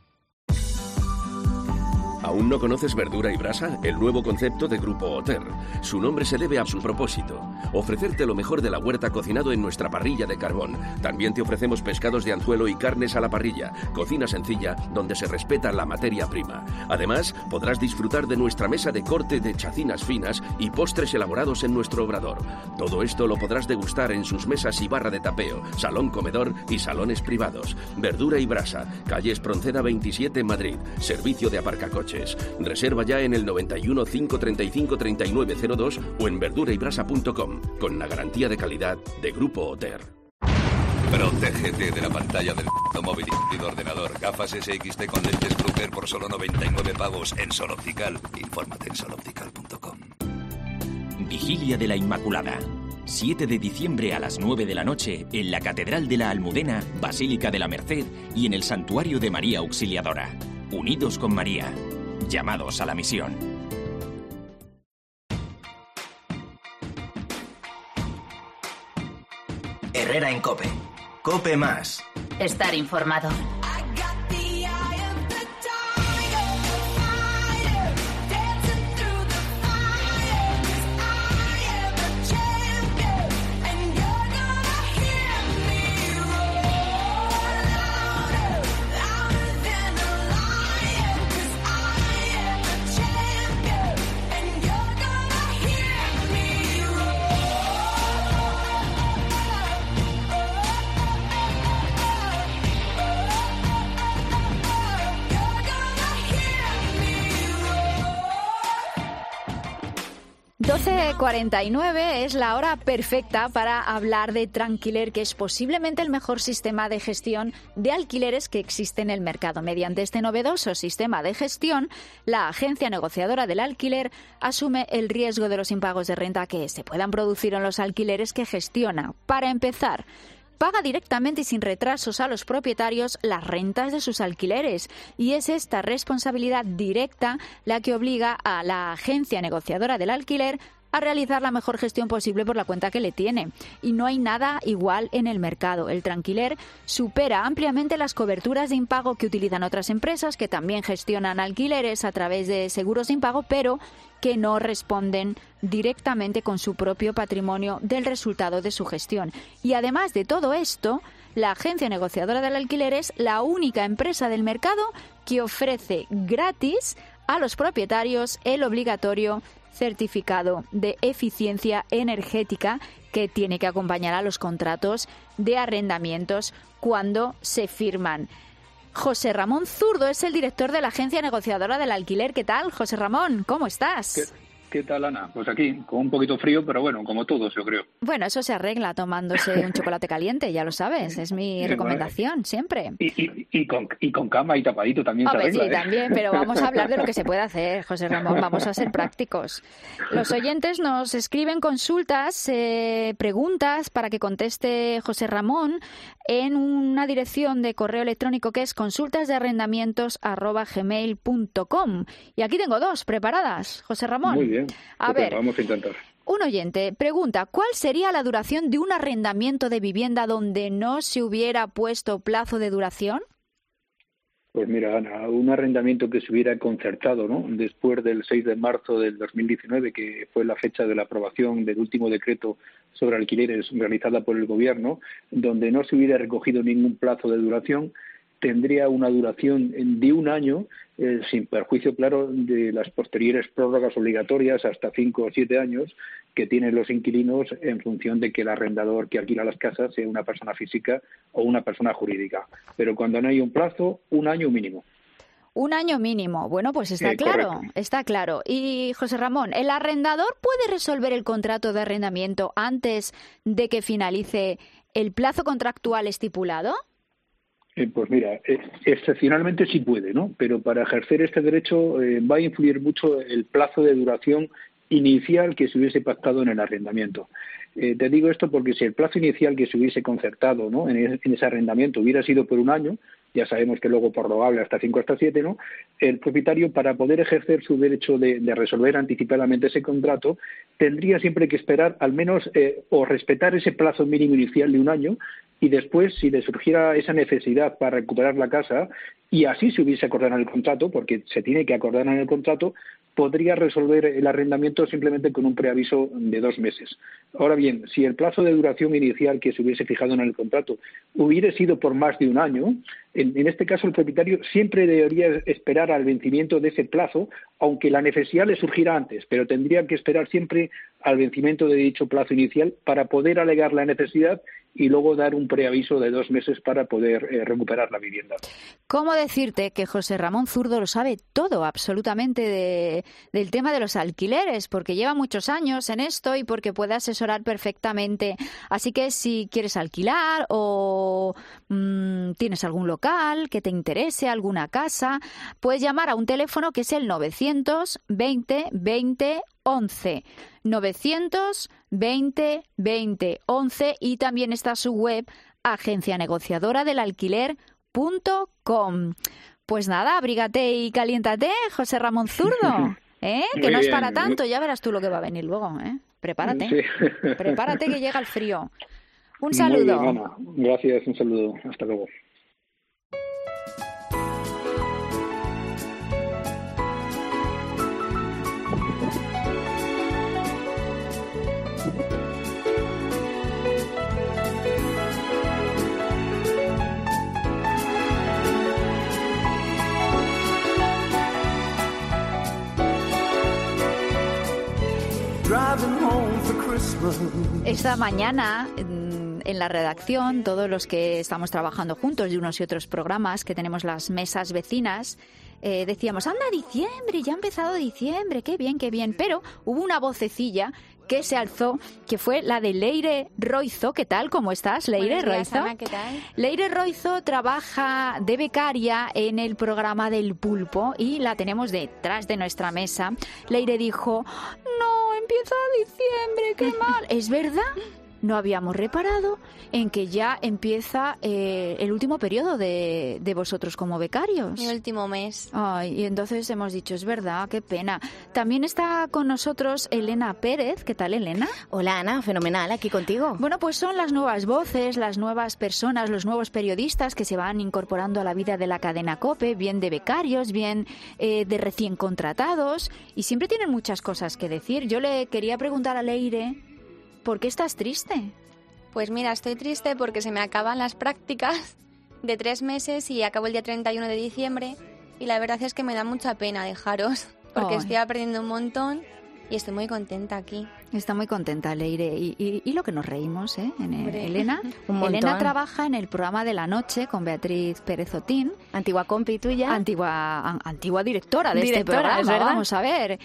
¿Aún no conoces Verdura y Brasa? El nuevo concepto de Grupo Oter. Su nombre se debe a su propósito: ofrecerte lo mejor de la huerta cocinado en nuestra parrilla de carbón. También te ofrecemos pescados de anzuelo y carnes a la parrilla. Cocina sencilla, donde se respeta la materia prima. Además, podrás disfrutar de nuestra mesa de corte de chacinas finas y postres elaborados en nuestro obrador. Todo esto lo podrás degustar en sus mesas y barra de tapeo, salón comedor y salones privados. Verdura y Brasa, calle Espronceda veintisiete, Madrid. Servicio de aparcacoches. Reserva ya en el noventa y uno, cinco treinta y cinco, treinta y nueve cero dos o en verdura y brasa punto com, con la garantía de calidad de Grupo Oter. Protégete de la pantalla del móvil y de ordenador. Gafas S X T con lentes Bruker por solo noventa y nueve pavos en Sol Optical. Infórmate en sol optical punto com. Vigilia de la Inmaculada. siete de diciembre a las nueve de la noche en la Catedral de la Almudena, Basílica de la Merced y en el Santuario de María Auxiliadora. Unidos con María. Llamados a la misión. Herrera en COPE. COPE más. Estar informado. doce cuarenta y nueve es la hora perfecta para hablar de Tranquiler, que es posiblemente el mejor sistema de gestión de alquileres que existe en el mercado. Mediante este novedoso sistema de gestión, la agencia negociadora del alquiler asume el riesgo de los impagos de renta que se puedan producir en los alquileres que gestiona. Para empezar, paga directamente y sin retrasos a los propietarios las rentas de sus alquileres, y es esta responsabilidad directa la que obliga a la agencia negociadora del alquiler a realizar la mejor gestión posible por la cuenta que le tiene. Y no hay nada igual en el mercado. El Tranquiler supera ampliamente las coberturas de impago que utilizan otras empresas que también gestionan alquileres a través de seguros de impago, pero que no responden directamente con su propio patrimonio del resultado de su gestión. Y además de todo esto, la agencia negociadora del alquiler es la única empresa del mercado que ofrece gratis a los propietarios el obligatorio certificado de eficiencia energética que tiene que acompañar a los contratos de arrendamientos cuando se firman. José Ramón Zurdo es el director de la agencia negociadora del alquiler. ¿Qué tal, José Ramón? ¿Cómo estás? ¿Qué, qué tal, Ana? Pues aquí, con un poquito frío, pero bueno, como todos, yo creo. Bueno, eso se arregla tomándose un chocolate caliente, ya lo sabes, es mi sí, recomendación, bueno, siempre. Y, y, y, con, y con cama y tapadito también Hombre, se arregla. Sí, ¿eh? también, pero vamos a hablar de lo que se puede hacer, José Ramón, vamos a ser prácticos. Los oyentes nos escriben consultas, eh, preguntas para que conteste José Ramón en una dirección de correo electrónico que es consultas de arrendamientos arroba gmail punto com. Y aquí tengo dos preparadas, José Ramón. Muy bien. A okay, ver, vamos a intentar. Un oyente pregunta, ¿cuál sería la duración de un arrendamiento de vivienda donde no se hubiera puesto plazo de duración? Pues mira, Ana, un arrendamiento que se hubiera concertado, ¿no?, después del seis de marzo del dos mil diecinueve, que fue la fecha de la aprobación del último decreto sobre alquileres realizada por el Gobierno, donde no se hubiera recogido ningún plazo de duración, tendría una duración de un año, eh, sin perjuicio, claro, de las posteriores prórrogas obligatorias hasta cinco o siete años que tienen los inquilinos en función de que el arrendador que alquila las casas sea una persona física o una persona jurídica. Pero cuando no hay un plazo, un año mínimo. Un año mínimo. Bueno, pues está sí, claro, correcto. está claro. Y, José Ramón, ¿el arrendador puede resolver el contrato de arrendamiento antes de que finalice el plazo contractual estipulado? Eh, pues mira, eh, excepcionalmente sí puede, ¿no? Pero para ejercer este derecho eh, va a influir mucho el plazo de duración inicial que se hubiese pactado en el arrendamiento. Eh, te digo esto porque si el plazo inicial que se hubiese concertado, ¿no?, en, ese, en ese arrendamiento hubiera sido por un año, ya sabemos que luego prorrogable hasta cinco, hasta siete, ¿no?, el propietario, para poder ejercer su derecho de, de resolver anticipadamente ese contrato, tendría siempre que esperar al menos eh, o respetar ese plazo mínimo inicial de un año, y después, si le surgiera esa necesidad para recuperar la casa, y así se hubiese acordado en el contrato, porque se tiene que acordar en el contrato, podría resolver el arrendamiento simplemente con un preaviso de dos meses. Ahora bien, si el plazo de duración inicial que se hubiese fijado en el contrato hubiera sido por más de un año, en, en este caso el propietario siempre debería esperar al vencimiento de ese plazo, aunque la necesidad le surgiera antes, pero tendría que esperar siempre al vencimiento de dicho plazo inicial para poder alegar la necesidad y luego dar un preaviso de dos meses para poder eh, recuperar la vivienda. ¿Cómo decirte que José Ramón Zurdo lo sabe todo, absolutamente, de, del tema de los alquileres? Porque lleva muchos años en esto y porque puede asesorar perfectamente. Así que si quieres alquilar o mmm, tienes algún local que te interese, alguna casa, puedes llamar a un teléfono que es el novecientos veinte veinte once. novecientos veinte veinte once, y también está su web agencia negociadora del alquiler punto com. Pues nada, abrígate y caliéntate, José Ramón Zurdo, ¿eh? Que Muy no es bien. para tanto, ya verás tú lo que va a venir luego, ¿eh? Prepárate, Sí. prepárate que llega el frío. Un Muy saludo. bien, Ana. Gracias, un saludo. Hasta luego. Esta mañana en en la redacción, todos los que estamos trabajando juntos de unos y otros programas, que tenemos las mesas vecinas, eh, decíamos, anda, diciembre, ya ha empezado diciembre, qué bien, qué bien. Pero hubo una vocecilla que se alzó, que fue la de Leire Roizo. ¿Qué tal? ¿Cómo estás, Leire Buenos días, Roizo? Ana, ¿qué tal? Leire Roizo trabaja de becaria en el programa del Pulpo y la tenemos detrás de nuestra mesa. Leire dijo, no, empieza diciembre, qué mal. ¿Es verdad? No habíamos reparado en que ya empieza eh, el último periodo de, de vosotros como becarios. Mi último mes. Ay, y entonces hemos dicho, es verdad, qué pena. También está con nosotros Elena Pérez. ¿Qué tal, Elena? Hola, Ana, fenomenal, aquí contigo. Bueno, pues son las nuevas voces, las nuevas personas, los nuevos periodistas que se van incorporando a la vida de la cadena COPE, bien de becarios, bien eh, de recién contratados, y siempre tienen muchas cosas que decir. Yo le quería preguntar a Leire, ¿por qué estás triste? Pues mira, estoy triste porque se me acaban las prácticas de tres meses y acabo el día treinta y uno de diciembre y la verdad es que me da mucha pena dejaros porque Ay. estoy aprendiendo un montón y estoy muy contenta aquí. Está muy contenta, Leire. Y, y, y lo que nos reímos, ¿eh? En, Hombre, Elena. un montón. Elena trabaja en el programa de la noche con Beatriz Pérez Otín. Antigua compi tuya. Antigua, an- antigua directora de Directora, este programa, es verdad. vamos a ver.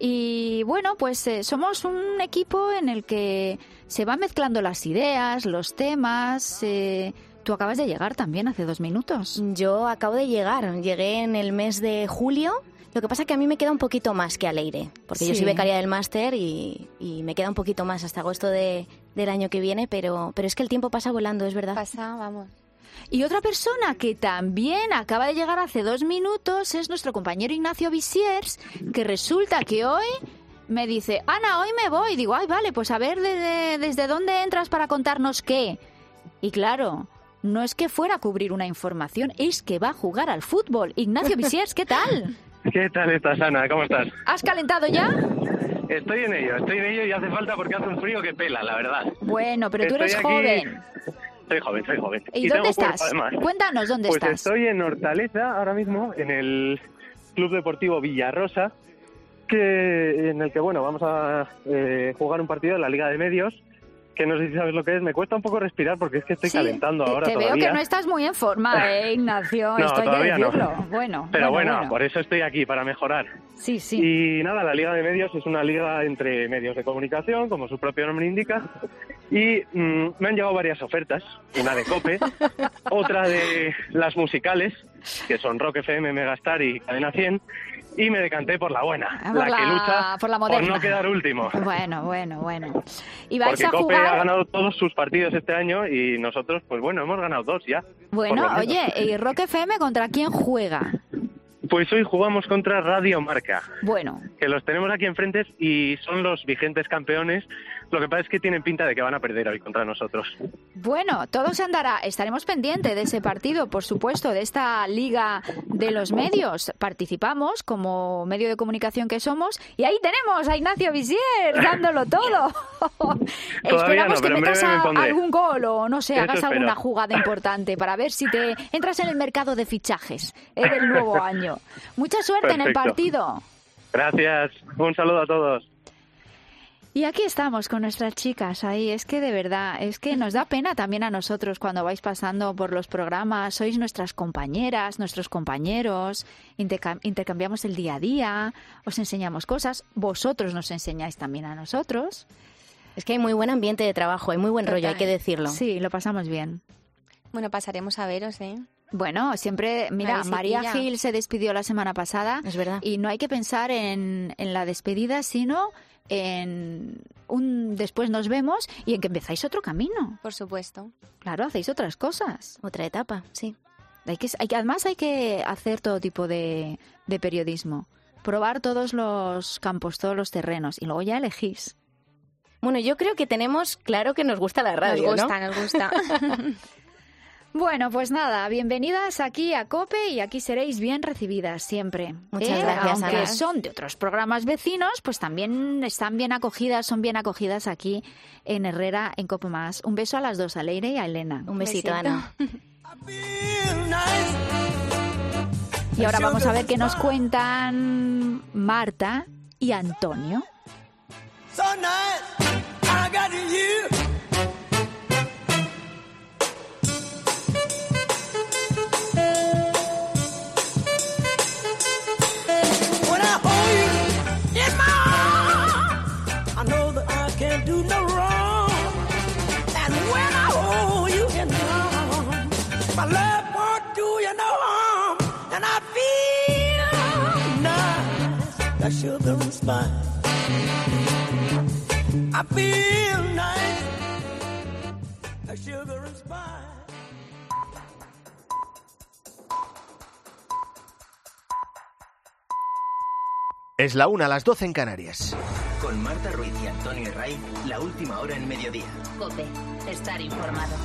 Y bueno, pues eh, somos un equipo en el que se van mezclando las ideas, los temas. Eh, tú acabas de llegar también hace dos minutos. Yo acabo de llegar, llegué en el mes de julio. Lo que pasa es que a mí me queda un poquito más que a Leire, porque yo Sí. soy becaria del máster y, y me queda un poquito más hasta agosto de, del año que viene, pero, pero es que el tiempo pasa volando, es verdad. Pasa, vamos. Y otra persona que también acaba de llegar hace dos minutos es nuestro compañero Ignacio Visiers, que resulta que hoy me dice, Ana, hoy me voy. Digo, ay, vale, pues a ver desde, desde dónde entras para contarnos qué. Y claro, no es que fuera a cubrir una información, es que va a jugar al fútbol. Ignacio Visiers, ¿qué tal? ¿Qué tal estás, Ana? ¿Cómo estás? ¿Has calentado ya? Estoy en ello, estoy en ello y hace falta porque hace un frío que pela, la verdad. Bueno, pero tú Estoy eres aquí- joven. Soy joven, soy joven. ¿Y, tengo dónde cuerpo, estás? además. Cuéntanos, ¿dónde Pues estás? estoy en Hortaleza ahora mismo, en el Club Deportivo Villarrosa, que en el que, bueno, vamos a eh, jugar un partido en la Liga de Medios, que no sé si sabes lo que es. Me cuesta un poco respirar porque es que estoy Sí, calentando te- ahora te todavía. veo que no estás muy en forma, ¿eh, Ignacio? No, Esto hay que todavía no. decirlo. Bueno, Pero bueno, bueno. por eso estoy aquí, para mejorar. Sí, sí. Y nada, la Liga de Medios es una liga entre medios de comunicación, como su propio nombre indica, y mm, me han llegado varias ofertas, una de COPE, otra de las musicales, que son Rock F M, Megastar y Cadena cien, y me decanté por la buena, Ah, la, por que la- lucha por la por moderna. no quedar último. Bueno, bueno, bueno. ¿Y vais Porque a COPE jugar? ha ganado todos sus partidos este año y nosotros, pues bueno, hemos ganado dos ya. Bueno, por lo menos. oye, ¿y Rock F M contra quién juega? Pues hoy jugamos contra Radio Marca, Bueno, que los tenemos aquí enfrente y son los vigentes campeones. Lo que pasa es que tienen pinta de que van a perder hoy contra nosotros. bueno, todo se andará. Estaremos pendientes de ese partido, por supuesto, de esta Liga de los Medios. Participamos como medio de comunicación que somos y ahí tenemos a Ignacio Visier dándolo todo. Esperamos no, que pero en metas breve me a- pondré. algún gol o no sé, Eso hagas espero. alguna jugada importante para ver si te entras en el mercado de fichajes eh, del nuevo año. Mucha suerte en el Perfecto. partido. Gracias, un saludo a todos. Y aquí estamos con nuestras chicas ahí. Es que de verdad, es que nos da pena también a nosotros cuando vais pasando por los programas. Sois nuestras compañeras, nuestros compañeros. intercam- intercambiamos el día a día, os enseñamos cosas. Vosotros nos enseñáis también a nosotros. Es que hay muy buen ambiente de trabajo, hay muy buen rollo, hay que decirlo. Sí, lo pasamos bien. Bueno, pasaremos a veros, ¿eh? Bueno, siempre, mira, visitilla. María Gil se despidió la semana pasada. Es verdad. Y no hay que pensar en, en la despedida, sino en un después nos vemos y en que empezáis otro camino. Por supuesto. Claro, hacéis otras cosas. Otra etapa, sí. Hay que, hay que, además hay que hacer todo tipo de, de periodismo. Probar todos los campos, todos los terrenos y luego ya elegís. Bueno, yo creo que tenemos claro que nos gusta la radio, Nos gusta, ¿no? nos gusta. Bueno, pues nada, bienvenidas aquí a COPE y aquí seréis bien recibidas siempre. Muchas ¿Eh? gracias, Aunque Ana. son de otros programas vecinos, pues también están bien acogidas, son bien acogidas aquí en Herrera, en COPE Más. Un beso a las dos, a Leire y a Elena. Un besito, Ana. Y ahora vamos a ver qué nos cuentan Marta y Antonio. So nice, I got you. When I hold you in my arms, I know that I can't do no wrong. And when I hold you in my arms, my love won't do you no harm. And I feel nice, like sugar and spice. I feel nice, like sugar and spice. Es la una, a las doce en Canarias. Con Marta Ruiz y Antonio Herray, la última hora en mediodía. COPE, estar informado.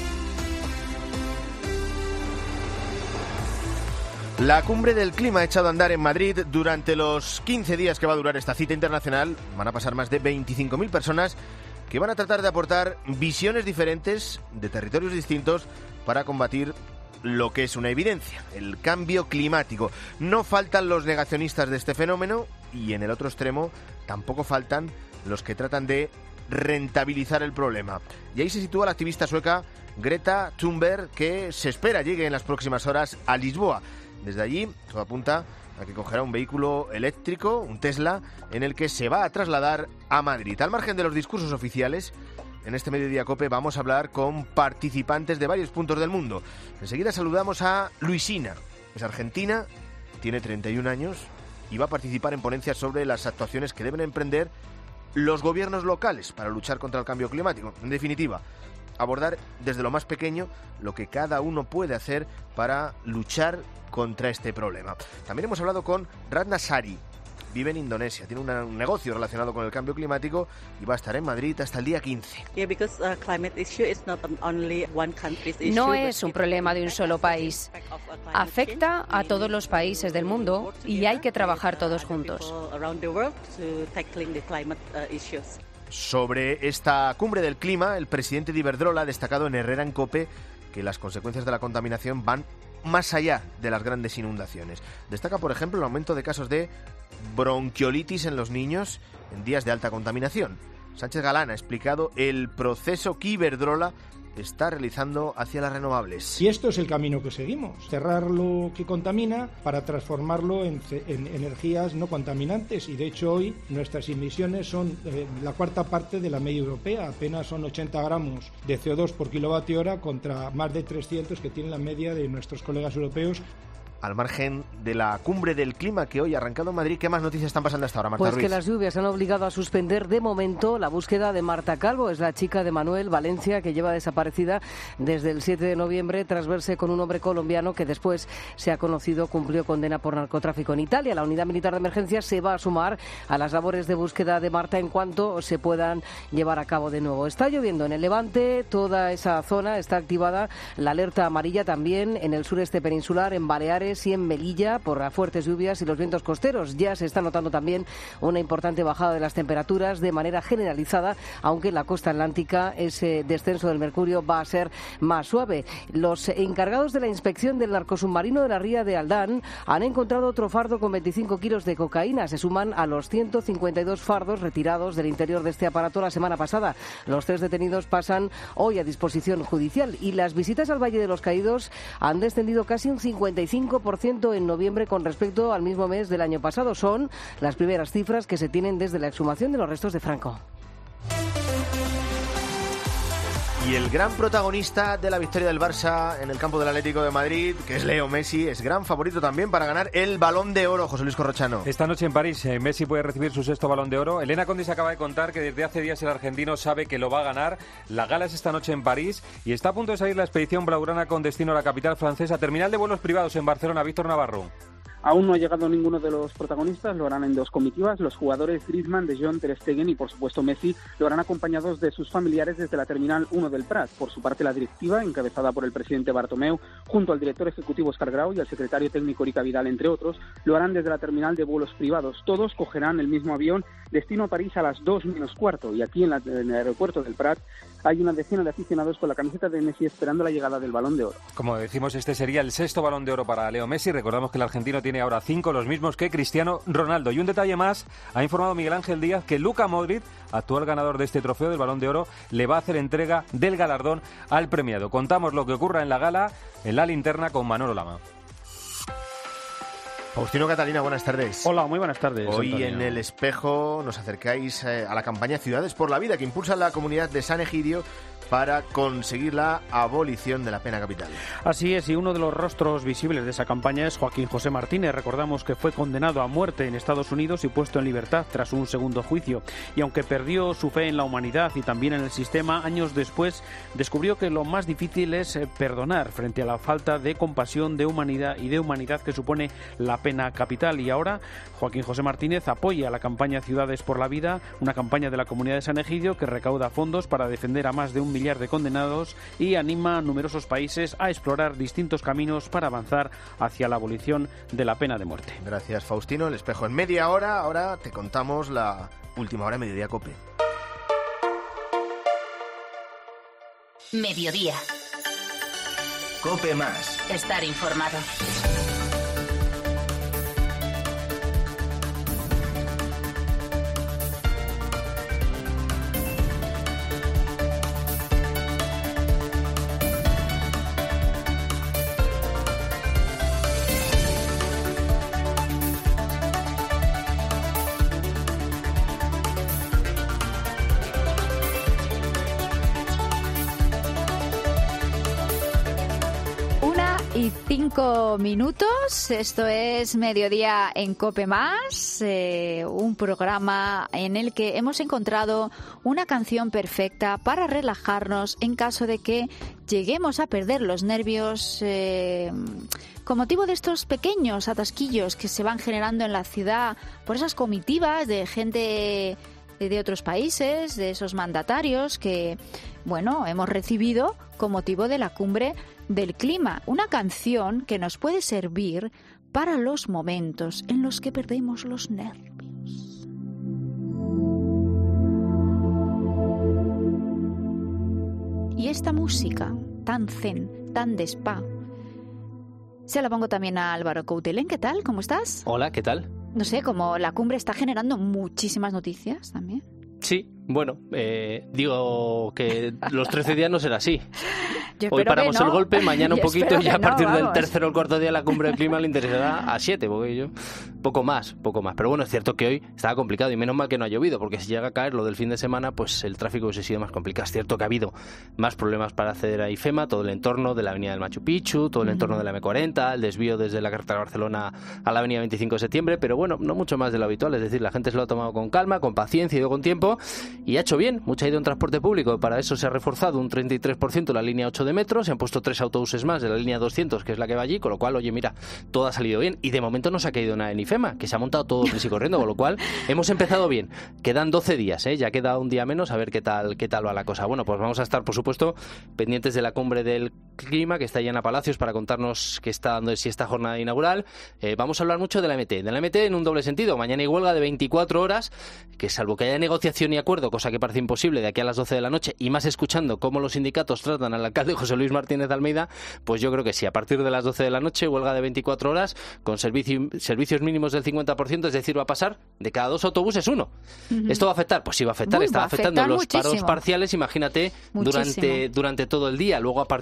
La cumbre del clima ha echado a andar en Madrid. Durante los quince días que va a durar esta cita internacional van a pasar más de veinticinco mil personas que van a tratar de aportar visiones diferentes de territorios distintos para combatir lo que es una evidencia, el cambio climático. No faltan los negacionistas de este fenómeno y en el otro extremo tampoco faltan los que tratan de rentabilizar el problema. Y ahí se sitúa la activista sueca Greta Thunberg, que se espera llegue en las próximas horas a Lisboa. Desde allí, todo apunta a que cogerá un vehículo eléctrico, un Tesla, en el que se va a trasladar a Madrid. Al margen de los discursos oficiales, en este Mediodía COPE vamos a hablar con participantes de varios puntos del mundo. Enseguida saludamos a Luisina. Es argentina, tiene treinta y un años y va a participar en ponencias sobre las actuaciones que deben emprender los gobiernos locales para luchar contra el cambio climático. En definitiva, abordar desde lo más pequeño lo que cada uno puede hacer para luchar contra este problema. También hemos hablado con Ratna Sari. Vive en Indonesia, tiene una, un negocio relacionado con el cambio climático y va a estar en Madrid hasta el día quince. No es un problema de un solo país. Afecta a todos los países del mundo y hay que trabajar todos juntos. Sobre esta cumbre del clima, el presidente de Iberdrola ha destacado en Herrera en COPE que las consecuencias de la contaminación van más allá de las grandes inundaciones. Destaca, por ejemplo, el aumento de casos de bronquiolitis en los niños en días de alta contaminación. Sánchez Galán ha explicado el proceso que Iberdrola está realizando hacia las renovables. Y esto es el camino que seguimos, cerrar lo que contamina para transformarlo en, en energías no contaminantes, y de hecho hoy nuestras emisiones son eh, la cuarta parte de la media europea, apenas son ochenta gramos de C O dos por kilovatio hora contra más de trescientos que tiene la media de nuestros colegas europeos. Al margen de la cumbre del clima que hoy ha arrancado en Madrid, ¿qué más noticias están pasando hasta ahora, Marta Pues Ruiz? que las lluvias han obligado a suspender de momento la búsqueda de Marta Calvo. Es la chica de Manuel Valencia, que lleva desaparecida desde el siete de noviembre tras verse con un hombre colombiano que después se ha conocido cumplió condena por narcotráfico en Italia. La unidad militar de emergencia se va a sumar a las labores de búsqueda de Marta en cuanto se puedan llevar a cabo de nuevo. Está lloviendo en el Levante, toda esa zona está activada la alerta amarilla también en el sureste peninsular, en Baleares y en Melilla, por las fuertes lluvias y los vientos costeros. Ya se está notando también una importante bajada de las temperaturas de manera generalizada, aunque en la costa atlántica ese descenso del mercurio va a ser más suave. Los encargados de la inspección del narcosubmarino de la ría de Aldán han encontrado otro fardo con veinticinco kilos de cocaína. Se suman a los ciento cincuenta y dos fardos retirados del interior de este aparato la semana pasada. Los tres detenidos pasan hoy a disposición judicial y las visitas al Valle de los Caídos han descendido casi un cincuenta y cinco por ciento en noviembre con respecto al mismo mes del año pasado. Son las primeras cifras que se tienen desde la exhumación de los restos de Franco. Y el gran protagonista de la victoria del Barça en el campo del Atlético de Madrid, que es Leo Messi, es gran favorito también para ganar el Balón de Oro, José Luis Corrochano. Esta noche en París, eh, Messi puede recibir su sexto Balón de Oro. Elena Condis acaba de contar que desde hace días el argentino sabe que lo va a ganar. La gala es esta noche en París y está a punto de salir la expedición blaugrana con destino a la capital francesa. Terminal de vuelos privados en Barcelona. Víctor Navarro. Aún no ha llegado ninguno de los protagonistas, lo harán en dos comitivas. Los jugadores Griezmann, De Jong, Ter Stegen y, por supuesto, Messi lo harán acompañados de sus familiares desde la Terminal uno del Prat. Por su parte, la directiva, encabezada por el presidente Bartomeu, junto al director ejecutivo Óscar Grau y al secretario técnico Erika Vidal, entre otros, lo harán desde la Terminal de vuelos privados. Todos cogerán el mismo avión, destino a París a las dos menos cuarto. Y aquí, en, la, en el aeropuerto del Prat, hay una decena de aficionados con la camiseta de Messi esperando la llegada del Balón de Oro. Como decimos, este sería el sexto Balón de Oro para Leo Messi. Recordamos que el argentino tiene ahora cinco, los mismos que Cristiano Ronaldo. Y un detalle más, ha informado Miguel Ángel Díaz que Luka Modric, actual ganador de este trofeo del Balón de Oro, le va a hacer entrega del galardón al premiado. Contamos lo que ocurra en la gala, en la linterna, con Manolo Lama. Faustino Catalina, buenas tardes. Hola, muy buenas tardes. Hoy Antonio. en El Espejo nos acercáis eh, a la campaña Ciudades por la Vida que impulsa la comunidad de San Egidio para conseguir la abolición de la pena capital. Así es, y uno de los rostros visibles de esa campaña es Joaquín José Martínez. Recordamos que fue condenado a muerte en Estados Unidos y puesto en libertad tras un segundo juicio. Y aunque perdió su fe en la humanidad y también en el sistema, años después descubrió que lo más difícil es perdonar frente a la falta de compasión, de humanidad y de humanidad que supone la pena capital. Y ahora Joaquín José Martínez apoya la campaña Ciudades por la Vida, una campaña de la comunidad de San Egidio que recauda fondos para defender a más de un millar de condenados y anima a numerosos países a explorar distintos caminos para avanzar hacia la abolición de la pena de muerte. Gracias, Faustino. El Espejo en media hora. Ahora te contamos la última hora de Mediodía COPE. Mediodía. COPE más. Estar informado. Cinco minutos, esto es Mediodía en COPE Más, eh, un programa en el que hemos encontrado una canción perfecta para relajarnos en caso de que lleguemos a perder los nervios eh, con motivo de estos pequeños atasquillos que se van generando en la ciudad por esas comitivas de gente de otros países, de esos mandatarios que, bueno, hemos recibido con motivo de la cumbre del clima. Una canción que nos puede servir para los momentos en los que perdemos los nervios. Y esta música tan zen, tan de spa, se la pongo también a Álvaro Coutelén. ¿Qué tal? ¿Cómo estás? Hola, ¿qué tal? No sé, como la cumbre está generando muchísimas noticias también. Sí, bueno, eh, digo que los trece días no será así. Yo Hoy paramos no. el golpe, mañana un Yo poquito y a no, partir vamos. del tercer o el cuarto día la cumbre del clima le interesará a siete, porque yo poco más, poco más. Pero bueno, es cierto que hoy estaba complicado y menos mal que no ha llovido, porque si llega a caer lo del fin de semana, pues el tráfico hubiese sido más complicado. Es cierto que ha habido más problemas para acceder a IFEMA, todo el entorno de la avenida del Machu Picchu, todo el entorno de la eme cuarenta, el desvío desde la carretera de Barcelona a la avenida veinticinco de septiembre, pero bueno, no mucho más de lo habitual, es decir, la gente se lo ha tomado con calma, con paciencia y con tiempo y ha hecho bien. Mucha ha ido en transporte público, para eso se ha reforzado un treinta y tres por ciento la línea ocho de metro, se han puesto tres autobuses más de la línea doscientos, que es la que va allí, con lo cual, oye, mira, todo ha salido bien y de momento no se ha caído nada en IFEMA, que se ha montado todo prisa y corriendo, con lo cual hemos empezado bien. Quedan doce días, ¿eh? Ya queda un día menos, a ver qué tal qué tal va la cosa. Bueno, pues vamos a estar, por supuesto, pendientes de la cumbre del clima, que está allá en Palacios, para contarnos qué está dando de sí esta jornada inaugural. Eh, vamos a hablar mucho de la eme te, de la eme te en un doble sentido. Mañana hay huelga de veinticuatro horas, que salvo que haya negociación y acuerdo, cosa que parece imposible de aquí a las doce de la noche, y más escuchando cómo los sindicatos tratan al alcalde José Luis Martínez de Almeida, pues yo creo que sí, a partir de las doce de la noche, huelga de veinticuatro horas, con servicio, servicios mínimos del cincuenta por ciento, es decir, va a pasar de cada dos autobuses uno. Uh-huh. ¿Esto va a afectar? Pues sí va a afectar, Uy, está va a afectando afectar los muchísimo. paros parciales, imagínate, durante, durante todo el día. Luego, a partir del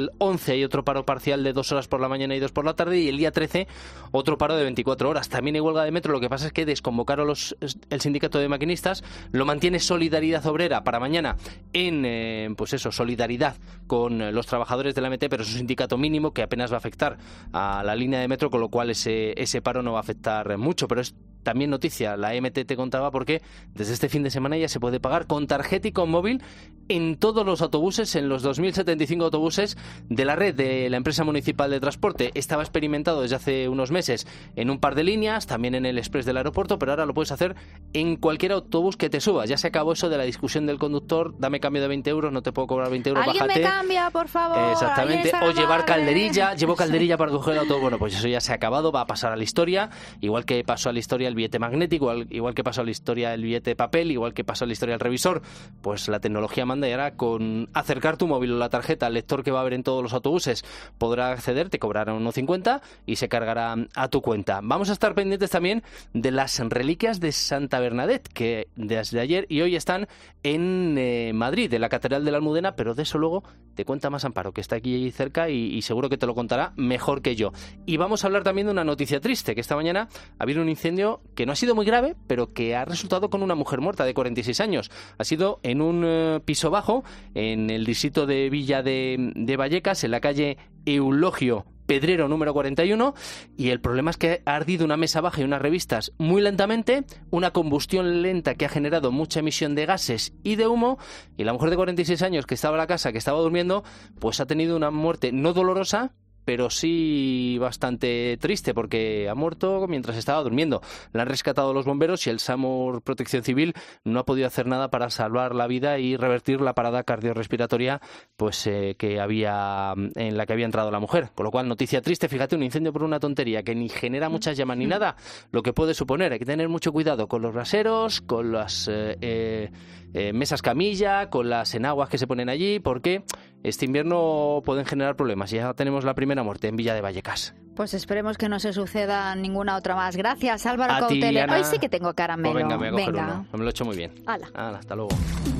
el once hay otro paro parcial de dos horas por la mañana y dos por la tarde, y el día trece otro paro de veinticuatro horas. También hay huelga de metro, lo que pasa es que desconvocaron los, el sindicato de maquinistas, lo mantiene Solidaridad Obrera para mañana en, eh, pues eso, solidaridad con los trabajadores de la M T, pero es un sindicato mínimo que apenas va a afectar a la línea de metro, con lo cual ese, ese paro no va a afectar mucho, pero es también noticia, la M T te contaba, porque desde este fin de semana ya se puede pagar con tarjeta y con móvil en todos los autobuses, en los dos mil setenta y cinco autobuses de la red de la empresa municipal de transporte. Estaba experimentado desde hace unos meses en un par de líneas, también en el Express del aeropuerto, pero ahora lo puedes hacer en cualquier autobús que te subas. Ya se acabó eso de la discusión del conductor, dame cambio de veinte euros, no te puedo cobrar veinte euros, ¿Alguien bájate. me cambia, por favor? Exactamente, o llevar calderilla, llevo calderilla para coger el autobús. Bueno, pues eso ya se ha acabado, va a pasar a la historia, igual que pasó a la historia el billete magnético, igual, igual que pasó a la historia el billete de papel, igual que pasó a la historia el revisor. Pues la tecnología manda, y ahora con acercar tu móvil o la tarjeta al lector que va a haber en todos los autobuses podrá acceder, te cobrarán uno cincuenta y se cargará a tu cuenta. Vamos a estar pendientes también de las reliquias de Santa Bernadette, que desde ayer y hoy están en eh, Madrid, en la Catedral de la Almudena, pero de eso luego te cuenta más Amparo, que está aquí cerca y, y seguro que te lo contará mejor que yo. Y vamos a hablar también de una noticia triste, que esta mañana ha habido un incendio que no ha sido muy grave, pero que ha resultado con una mujer muerta de cuarenta y seis años. Ha sido en un eh, piso bajo, en el distrito de Villa de, de Vallecas, en la calle Eulogio Pedrero número cuarenta y uno, y el problema es que ha ardido una mesa baja y unas revistas muy lentamente, una combustión lenta que ha generado mucha emisión de gases y de humo, y la mujer de cuarenta y seis años que estaba en la casa, que estaba durmiendo, pues ha tenido una muerte no dolorosa, pero sí bastante triste, porque ha muerto mientras estaba durmiendo. La han rescatado los bomberos y el SAMUR Protección Civil no ha podido hacer nada para salvar la vida y revertir la parada cardiorrespiratoria pues eh, que había en la que había entrado la mujer. Con lo cual, noticia triste, fíjate, un incendio por una tontería que ni genera muchas llamas ni nada, lo que puede suponer. Hay que tener mucho cuidado con los braseros, con las eh, eh, eh, mesas camilla, con las enaguas que se ponen allí, porque este invierno pueden generar problemas. Ya tenemos la primera muerte en Villa de Vallecas. Pues esperemos que no se suceda ninguna otra más. Gracias, Álvaro A Cautele. ti, Ana. Hoy sí que tengo caramelo. Pues venga, voy a coger venga. uno. Me lo he hecho muy bien. Hala. Hala, hasta luego.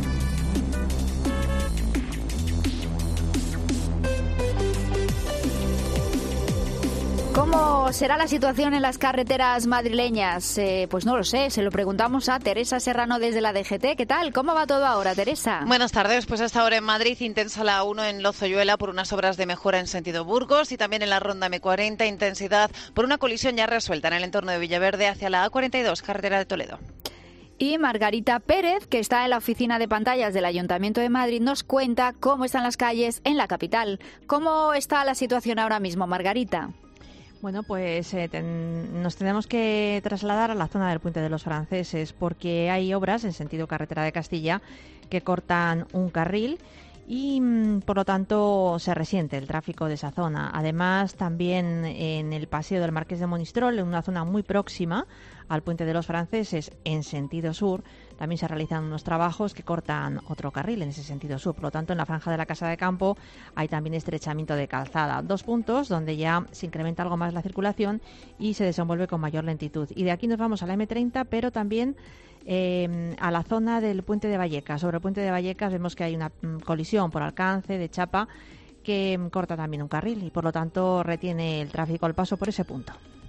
¿Cómo será la situación en las carreteras madrileñas? Eh, pues no lo sé, se lo preguntamos a Teresa Serrano desde la D G T. ¿Qué tal? ¿Cómo va todo ahora, Teresa? Buenas tardes. Pues hasta ahora en Madrid, intensa la A uno en Lozoyuela por unas obras de mejora en sentido Burgos, y también en la ronda M cuarenta, intensidad por una colisión ya resuelta en el entorno de Villaverde hacia la A cuarenta y dos, carretera de Toledo. Y Margarita Pérez, que está en la oficina de pantallas del Ayuntamiento de Madrid, nos cuenta cómo están las calles en la capital. ¿Cómo está la situación ahora mismo, Margarita? Bueno, pues eh, ten, nos tenemos que trasladar a la zona del Puente de los Franceses, porque hay obras en sentido carretera de Castilla que cortan un carril y por lo tanto se resiente el tráfico de esa zona. Además, también en el Paseo del Marqués de Monistrol, en una zona muy próxima al Puente de los Franceses en sentido sur, también se realizan unos trabajos que cortan otro carril en ese sentido sur. Por lo tanto, en la franja de la Casa de Campo hay también estrechamiento de calzada. Dos puntos donde ya se incrementa algo más la circulación y se desenvuelve con mayor lentitud. Y de aquí nos vamos a la M treinta, pero también eh, a la zona del Puente de Vallecas. Sobre el Puente de Vallecas vemos que hay una mm, colisión por alcance de chapa que mm, corta también un carril y por lo tanto retiene el tráfico al paso por ese punto.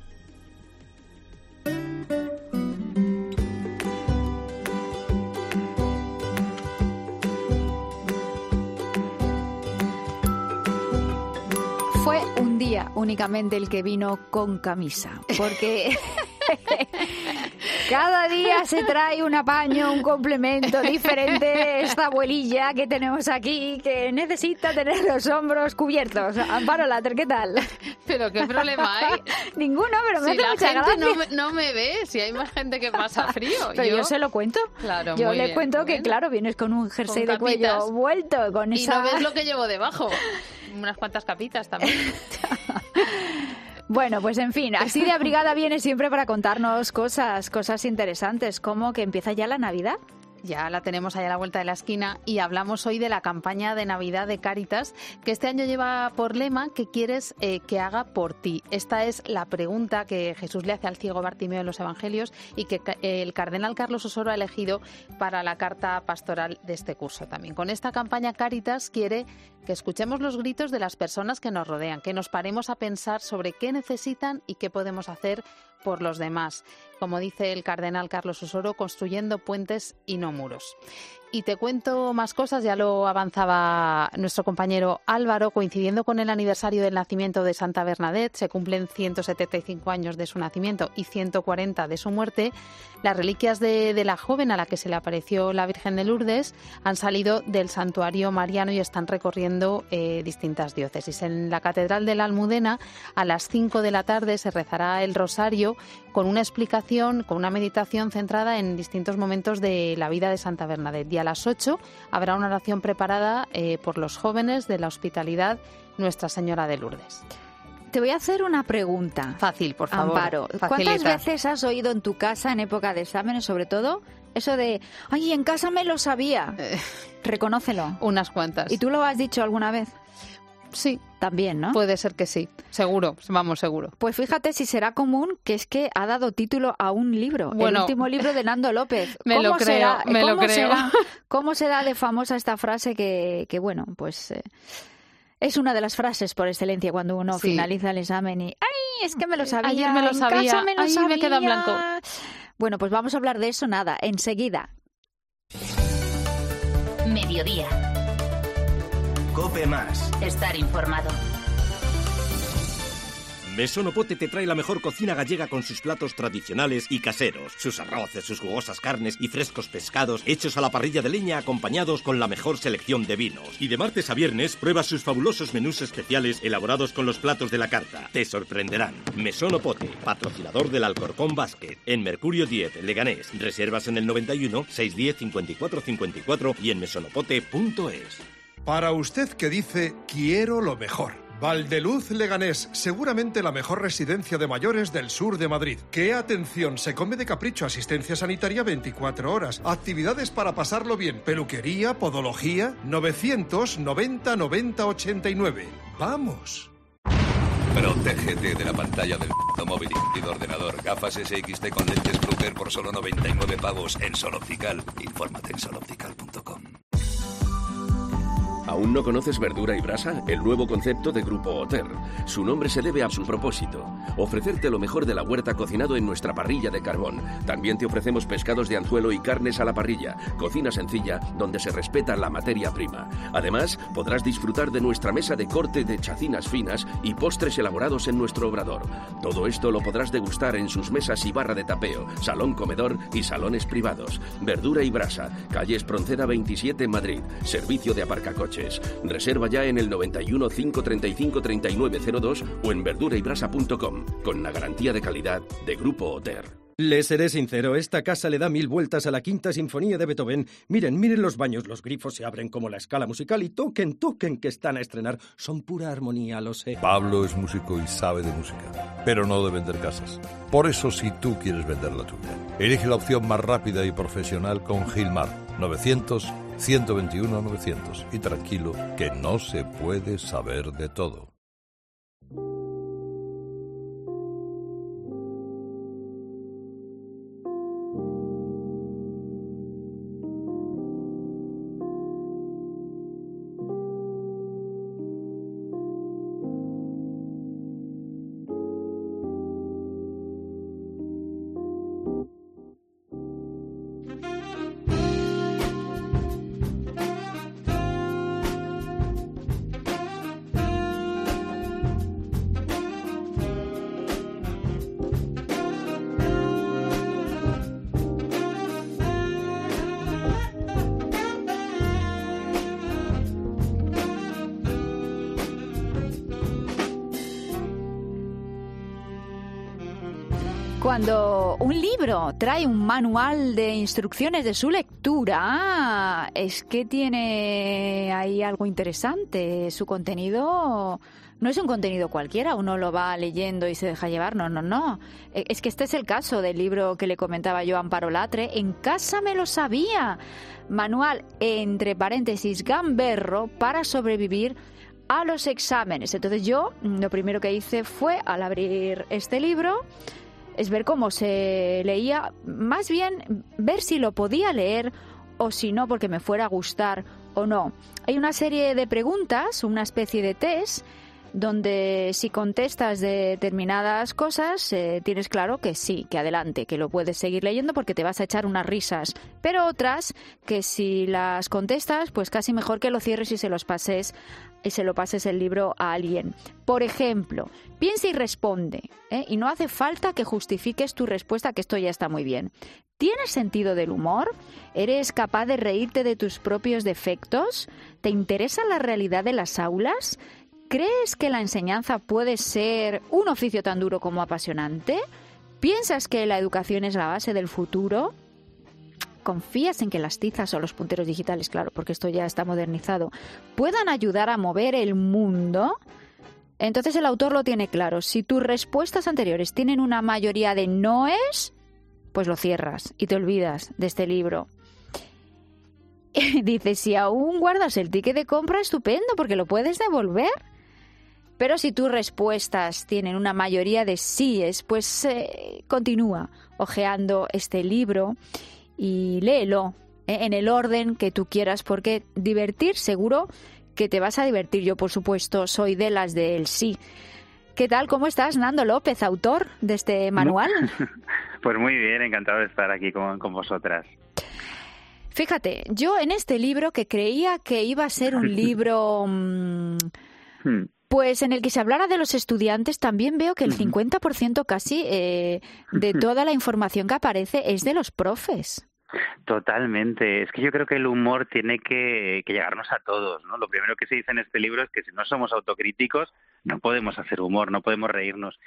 Fue un día únicamente el que vino con camisa, porque cada día se trae un apaño, un complemento diferente. Esta abuelilla que tenemos aquí, que necesita tener los hombros cubiertos. Amparo Later, ¿qué tal? ¿Pero qué problema hay? Ninguno, pero me si hace la mucha gente gracia. no me, no me ve, si hay más gente que pasa frío. Pero yo, yo se lo cuento. Claro, yo muy le bien, cuento que, bien. claro, vienes con un jersey Con de cuello capitas. vuelto, con Y esa... no ves lo que llevo debajo. Unas cuantas capitas también. Bueno, pues en fin, así de abrigada viene siempre para contarnos cosas, cosas interesantes, como que empieza ya la Navidad. ya la tenemos allá a la vuelta de la esquina y hablamos hoy de la campaña de Navidad de Cáritas, que este año lleva por lema ¿qué quieres eh, que haga por ti? Esta es la pregunta que Jesús le hace al ciego Bartimeo en los Evangelios y que eh, el cardenal Carlos Osoro ha elegido para la carta pastoral de este curso también. Con esta campaña Cáritas quiere que escuchemos los gritos de las personas que nos rodean, que nos paremos a pensar sobre qué necesitan y qué podemos hacer por los demás. Como dice el cardenal Carlos Osoro, construyendo puentes y no muros. Y te cuento más cosas, ya lo avanzaba nuestro compañero Álvaro, coincidiendo con el aniversario del nacimiento de Santa Bernadette, se cumplen ciento setenta y cinco años de su nacimiento y ciento cuarenta de su muerte. Las reliquias de, de la joven a la que se le apareció la Virgen de Lourdes han salido del santuario mariano y están recorriendo eh, distintas diócesis. En la Catedral de la Almudena, a las cinco de la tarde, se rezará el rosario con una explicación, con una meditación centrada en distintos momentos de la vida de Santa Bernadette. Y a las ocho habrá una oración preparada eh, por los jóvenes de la Hospitalidad Nuestra Señora de Lourdes. Te voy a hacer una pregunta. Fácil, por favor. Amparo, ¿cuántas veces has oído en tu casa, en época de exámenes, sobre todo, eso de, ay, en casa me lo sabía? Eh, Reconócelo. Unas cuantas. ¿Y tú lo has dicho alguna vez? Sí. También, ¿no? Puede ser que sí. Seguro, vamos, seguro. Pues fíjate si será común, que es que ha dado título a un libro. Bueno, el último libro de Nando López. Me lo creo, será, me ¿cómo lo creo. Será, ¿Cómo será de famosa esta frase que, que bueno, pues... Eh, es una de las frases por excelencia cuando uno sí. finaliza el examen y ¡ay, es que me lo sabía! Ayer me lo sabía, en casa me lo ay, sabía. me queda en blanco. Bueno, pues vamos a hablar de eso, nada, enseguida. Mediodía. COPE más. Estar informado. Mesón Opote te trae la mejor cocina gallega con sus platos tradicionales y caseros, sus arroces, sus jugosas carnes y frescos pescados hechos a la parrilla de leña acompañados con la mejor selección de vinos. Y de martes a viernes prueba sus fabulosos menús especiales elaborados con los platos de la carta. Te sorprenderán. Mesón Opote, patrocinador del Alcorcón Basket, en Mercurio diez, Leganés. Reservas en el noventa y uno, seiscientos diez, cincuenta y cuatro cincuenta y cuatro y en mesonopote punto es. Para usted que dice, quiero lo mejor. Valdeluz Leganés, seguramente la mejor residencia de mayores del sur de Madrid. ¡Qué atención! Se come de capricho, asistencia sanitaria veinticuatro horas, actividades para pasarlo bien, peluquería, podología, novecientos noventa noventa ochenta y nueve. ¡Vamos! Protégete de la pantalla del móvil y de ordenador. Gafas S X T con lentes Brugger por solo noventa y nueve pavos en Sol Optical. Infórmate en sol optical punto com. ¿Aún no conoces Verdura y Brasa? El nuevo concepto de Grupo Oter. Su nombre se debe a su propósito: ofrecerte lo mejor de la huerta cocinado en nuestra parrilla de carbón. También te ofrecemos pescados de anzuelo y carnes a la parrilla. Cocina sencilla, donde se respeta la materia prima. Además, podrás disfrutar de nuestra mesa de corte de chacinas finas y postres elaborados en nuestro obrador. Todo esto lo podrás degustar en sus mesas y barra de tapeo, salón comedor y salones privados. Verdura y Brasa, calle Espronceda veintisiete en Madrid. Servicio de aparcacoches. Reserva ya en el noventa y uno, cinco treinta y cinco, treinta y nueve cero dos o en verdura y brasa punto com, con la garantía de calidad de Grupo Oter. Les seré sincero, esta casa le da mil vueltas a la Quinta Sinfonía de Beethoven. Miren, miren los baños, los grifos se abren como la escala musical y toquen, toquen que están a estrenar. Son pura armonía, lo sé. Pablo es músico y sabe de música, pero no de vender casas. Por eso, si tú quieres vender la tuya, elige la opción más rápida y profesional con Gilmar. novecientos, ciento veintiuno, novecientos. Y tranquilo, que no se puede saber de todo. Cuando un libro trae un manual de instrucciones de su lectura, es que tiene ahí algo interesante. Su contenido no es un contenido cualquiera, uno lo va leyendo y se deja llevar, no, no, no. Es que este es el caso del libro que le comentaba yo a Amparo Latre, En casa me lo sabía, manual entre paréntesis gamberro para sobrevivir a los exámenes. Entonces yo lo primero que hice fue, al abrir este libro, es ver cómo se leía, más bien ver si lo podía leer o si no, porque me fuera a gustar o no. Hay una serie de preguntas, una especie de test, donde si contestas determinadas cosas, eh, tienes claro que sí, que adelante, que lo puedes seguir leyendo porque te vas a echar unas risas. Pero otras, que si las contestas, pues casi mejor que lo cierres y se los pases, y se lo pases el libro a alguien. Por ejemplo, piensa y responde, ¿eh? Y no hace falta que justifiques tu respuesta, que esto ya está muy bien. ¿Tienes sentido del humor? ¿Eres capaz de reírte de tus propios defectos? ¿Te interesa la realidad de las aulas? ¿Crees que la enseñanza puede ser un oficio tan duro como apasionante? ¿Piensas que la educación es la base del futuro? ¿Confías en que las tizas o los punteros digitales, claro, porque esto ya está modernizado, puedan ayudar a mover el mundo? Entonces el autor lo tiene claro. Si tus respuestas anteriores tienen una mayoría de noes, pues lo cierras y te olvidas de este libro. Dice, si aún guardas el ticket de compra, estupendo, porque lo puedes devolver. Pero si tus respuestas tienen una mayoría de síes, pues eh, continúa hojeando este libro y léelo eh, en el orden que tú quieras, porque divertir seguro que te vas a divertir. Yo, por supuesto, soy de las del sí. ¿Qué tal? ¿Cómo estás, Nando López, autor de este manual? Pues muy bien, encantado de estar aquí con, con vosotras. Fíjate, yo en este libro, que creía que iba a ser un libro mmm, pues en el que se hablara de los estudiantes, también veo que el cincuenta por ciento casi eh, de toda la información que aparece es de los profes. Totalmente. Es que yo creo que el humor tiene que, que llegarnos a todos, ¿no? Lo primero que se dice en este libro es que si no somos autocríticos no podemos hacer humor, no podemos reírnos.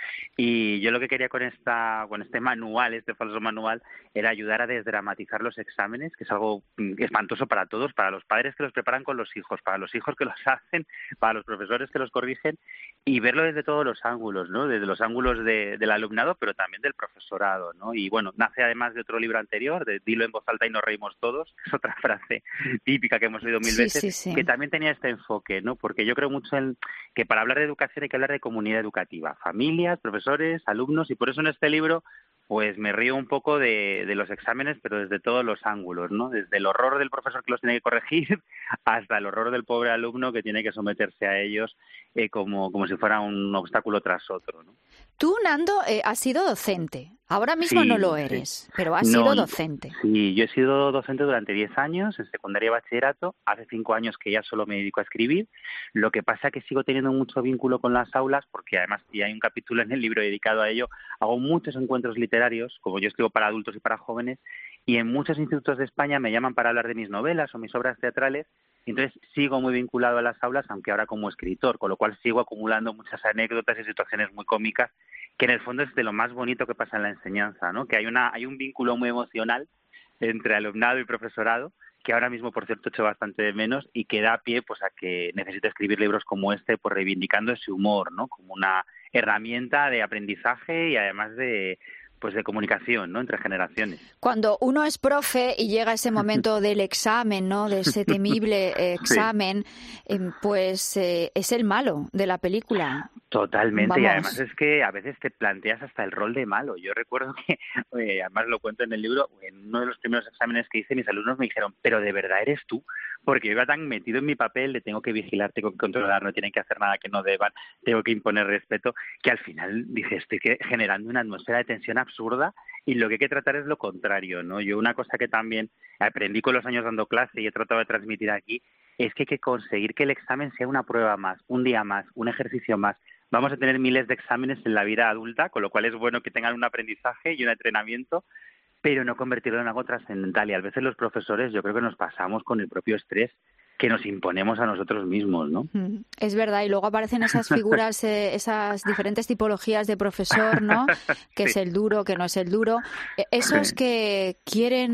Y yo lo que quería con esta, con este manual, este falso manual, era ayudar a desdramatizar los exámenes, que es algo espantoso para todos, para los padres que los preparan con los hijos, para los hijos que los hacen, para los profesores que los corrigen, y verlo desde todos los ángulos, ¿no? Desde los ángulos de, del alumnado, pero también del profesorado, ¿no? Y bueno, nace además de otro libro anterior, de Dilo en voz alta y nos reímos todos, es otra frase típica que hemos oído mil sí, veces, sí, sí. que también tenía este enfoque, ¿no? Porque yo creo mucho en que para hablar de educación hay que hablar de comunidad educativa, familias, profesores, alumnos, y por eso en este libro pues me río un poco de, de los exámenes, pero desde todos los ángulos, ¿no? Desde el horror del profesor que los tiene que corregir hasta el horror del pobre alumno que tiene que someterse a ellos eh, como, como si fuera un obstáculo tras otro, ¿no? Tú, Nando, eh, has sido docente. Ahora mismo sí, no lo eres, sí. pero has no, sido docente. Sí, yo he sido docente durante diez años, en secundaria y bachillerato. Hace cinco años que ya solo me dedico a escribir. Lo que pasa es que sigo teniendo mucho vínculo con las aulas, porque además, y hay un capítulo en el libro dedicado a ello, hago muchos encuentros literarios, como yo escribo para adultos y para jóvenes, y en muchos institutos de España me llaman para hablar de mis novelas o mis obras teatrales. Entonces sigo muy vinculado a las aulas, aunque ahora como escritor, con lo cual sigo acumulando muchas anécdotas y situaciones muy cómicas, que en el fondo es de lo más bonito que pasa en la enseñanza, ¿no? Que hay una hay un vínculo muy emocional entre alumnado y profesorado, que ahora mismo, por cierto, echo bastante de menos, y que da pie pues a que necesite escribir libros como este, pues reivindicando ese humor, ¿no? Como una herramienta de aprendizaje y además de pues de comunicación, ¿no? Entre generaciones. Cuando uno es profe y llega ese momento del examen, ¿no? De ese temible eh, examen, sí. eh, pues eh, es el malo de la película. Totalmente. Vamos. Y además es que a veces te planteas hasta el rol de malo. Yo recuerdo que, eh, además lo cuento en el libro, en uno de los primeros exámenes que hice, mis alumnos me dijeron, pero ¿de verdad eres tú? Porque yo iba tan metido en mi papel de tengo que vigilar, tengo que controlar, no tienen que hacer nada que no deban, tengo que imponer respeto, que al final dije, estoy generando una atmósfera de tensión absurda, y lo que hay que tratar es lo contrario, ¿no? Yo una cosa que también aprendí con los años dando clase y he tratado de transmitir aquí es que hay que conseguir que el examen sea una prueba más, un día más, un ejercicio más. Vamos a tener miles de exámenes en la vida adulta, con lo cual es bueno que tengan un aprendizaje y un entrenamiento, pero no convertirlo en algo trascendental. Y a veces los profesores yo creo que nos pasamos con el propio estrés que nos imponemos a nosotros mismos, ¿no? Es verdad, y luego aparecen esas figuras, eh, esas diferentes tipologías de profesor, ¿no? Que sí. Es el duro, que no es el duro. Esos que quieren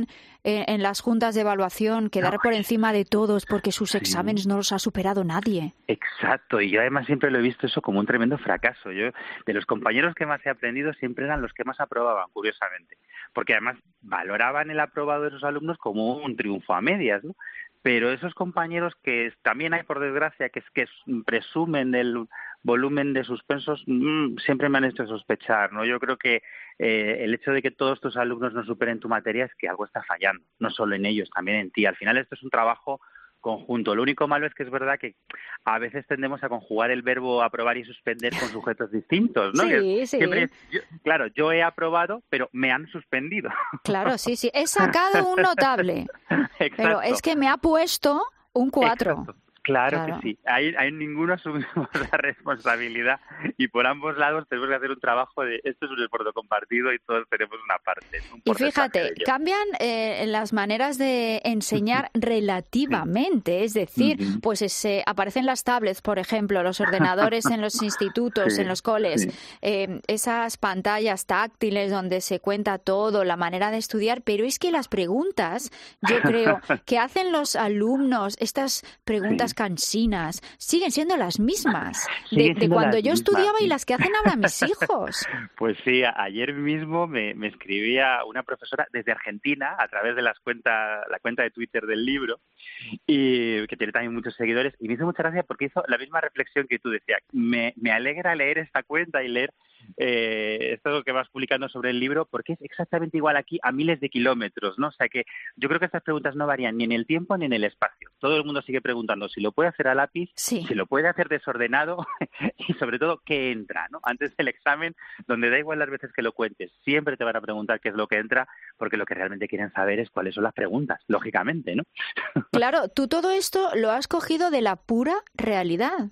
en, en las juntas de evaluación, quedar no, por encima de todos porque sus sí. exámenes no los ha superado nadie. Exacto, y yo además siempre lo he visto eso como un tremendo fracaso. Yo, de los compañeros que más he aprendido, siempre eran los que más aprobaban, curiosamente, porque además valoraban el aprobado de sus alumnos como un triunfo a medias, ¿no? Pero esos compañeros que también hay, por desgracia, que, que presumen del volumen de suspensos, mmm, siempre me han hecho sospechar, ¿no? Yo creo que eh, el hecho de que todos tus alumnos no superen tu materia es que algo está fallando, no solo en ellos, también en ti. Al final esto es un trabajo conjunto. Lo único malo es que es verdad que a veces tendemos a conjugar el verbo aprobar y suspender con sujetos distintos, ¿no? Sí, que sí. Siempre, yo, claro, yo he aprobado, pero me han suspendido. Claro, sí, sí. He sacado un notable, Exacto. pero es que me ha puesto un cuatro. Exacto. Claro, claro que sí. Ahí, ahí ninguno asumimos la responsabilidad y por ambos lados tenemos que hacer un trabajo de esto es un esfuerzo compartido y todos tenemos una parte. Un y fíjate, cambian eh, las maneras de enseñar relativamente, es decir, uh-huh. pues ese, aparecen las tablets, por ejemplo, los ordenadores en los institutos, sí, en los coles, sí. eh, esas pantallas táctiles donde se cuenta todo, la manera de estudiar, pero es que las preguntas, yo creo, que hacen los alumnos, estas preguntas sí. cansinas, siguen siendo las mismas de, de cuando yo mismas, estudiaba sí. y las que hacen ahora mis hijos. Pues sí, ayer mismo me, me escribía una profesora desde Argentina a través de las cuentas, la cuenta de Twitter del libro, y que tiene también muchos seguidores, y me hizo mucha gracia porque hizo la misma reflexión que tú decías. Me, me alegra leer esta cuenta y leer eh, esto que vas publicando sobre el libro, porque es exactamente igual aquí a miles de kilómetros, ¿no? O sea que yo creo que estas preguntas no varían ni en el tiempo ni en el espacio. Todo el mundo sigue preguntando si lo puede hacer a lápiz, sí. si lo puede hacer desordenado y sobre todo qué entra, ¿no? Antes del examen, donde da igual las veces que lo cuentes, siempre te van a preguntar qué es lo que entra, porque lo que realmente quieren saber es cuáles son las preguntas, lógicamente, ¿no? Claro, tú todo esto lo has cogido de la pura realidad.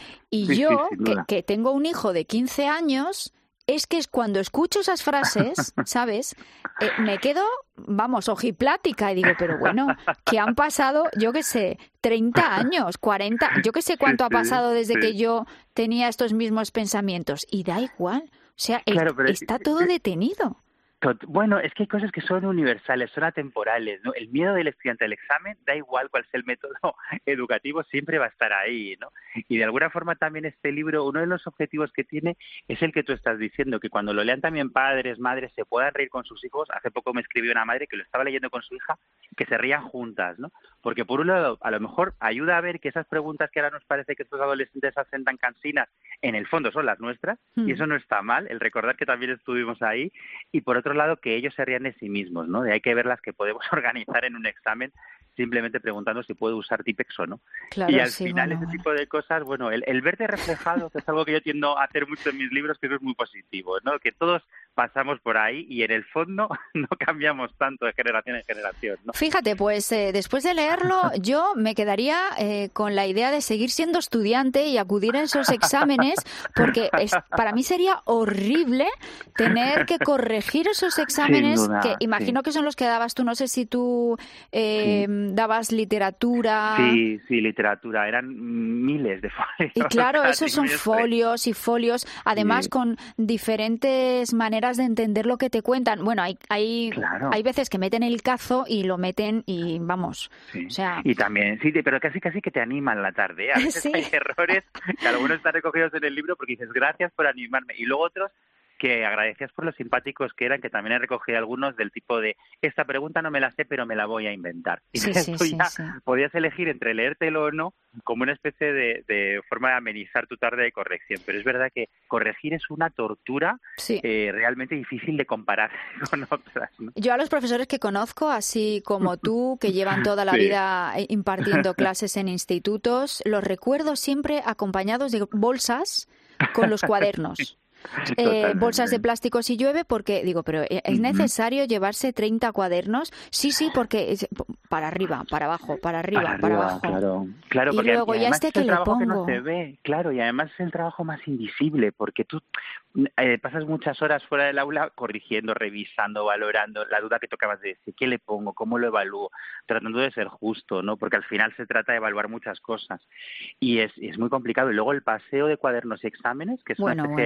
Y sí, yo, sí, que, que tengo un hijo de quince años, es que cuando escucho esas frases, ¿sabes? Eh, me quedo, vamos, ojiplática y digo, pero bueno, que han pasado, yo qué sé, treinta años, cuarenta, yo qué sé cuánto sí, ha pasado desde sí. que yo tenía estos mismos pensamientos. Y da igual, o sea, claro, el, está todo detenido. Bueno, es que hay cosas que son universales, son atemporales, ¿no? El miedo del estudiante al examen, da igual cuál sea el método educativo, siempre va a estar ahí, ¿no? Y de alguna forma también este libro, uno de los objetivos que tiene es el que tú estás diciendo, que cuando lo lean también padres, madres, se puedan reír con sus hijos. Hace poco me escribió una madre que lo estaba leyendo con su hija, que se rían juntas, ¿no? Porque por un lado, a lo mejor ayuda a ver que esas preguntas que ahora nos parece que estos adolescentes hacen tan cansinas, en el fondo son las nuestras, mm. y eso no está mal, el recordar que también estuvimos ahí, y por otro lado que ellos se rían de sí mismos, ¿no? De hay que ver las que podemos organizar en un examen simplemente preguntando si puede usar Tipex o no. Claro, y al sí, final bueno, ese bueno. tipo de cosas, bueno, el, el verte reflejado, que es algo que yo tiendo a hacer mucho en mis libros, que eso es muy positivo, ¿no? Que todos pasamos por ahí y en el fondo no cambiamos tanto de generación en generación, ¿no? Fíjate, pues eh, después de leerlo yo me quedaría eh, con la idea de seguir siendo estudiante y acudir a esos exámenes, porque es, para mí sería horrible tener que corregir esos exámenes duda, que imagino sí. que son los que dabas tú, no sé si tú eh, sí. dabas literatura. Sí, sí, literatura, eran miles de folios. Y claro, o sea, esos son folios y folios, además sí. con diferentes maneras de entender lo que te cuentan. Bueno, hay hay, claro. hay veces que meten el cazo y lo meten y vamos, sí. o sea... Y también, sí, pero casi casi que te animan la tarde, ¿eh? A veces sí. hay errores que algunos están recogidos en el libro porque dices, gracias por animarme, y luego otros que agradecías por lo simpáticos que eran, que también he recogido algunos del tipo de, esta pregunta no me la sé, pero me la voy a inventar. Y sí, sí, sí, ya sí. podías elegir entre leértelo o no, como una especie de, de forma de amenizar tu tarde de corrección. Pero es verdad que corregir es una tortura sí. eh, realmente difícil de comparar con otras, ¿no? Yo a los profesores que conozco, así como tú, que llevan toda la sí. vida impartiendo clases en institutos, los recuerdo siempre acompañados de bolsas con los cuadernos. Eh, bolsas de plástico si llueve, porque digo, pero ¿es necesario uh-huh. llevarse treinta cuadernos? Sí, sí, porque es para arriba, para abajo, para arriba, para, para arriba, abajo. Claro, claro, y porque luego y ya este es que el le trabajo pongo. que no se ve, claro, y además es el trabajo más invisible, porque tú eh, pasas muchas horas fuera del aula corrigiendo, revisando, valorando la duda que tocabas de decir, ¿qué le pongo? ¿Cómo lo evalúo? Tratando de ser justo, ¿no? Porque al final se trata de evaluar muchas cosas y es, es muy complicado. Y luego el paseo de cuadernos y exámenes, que es bueno, una especie bueno, de deporte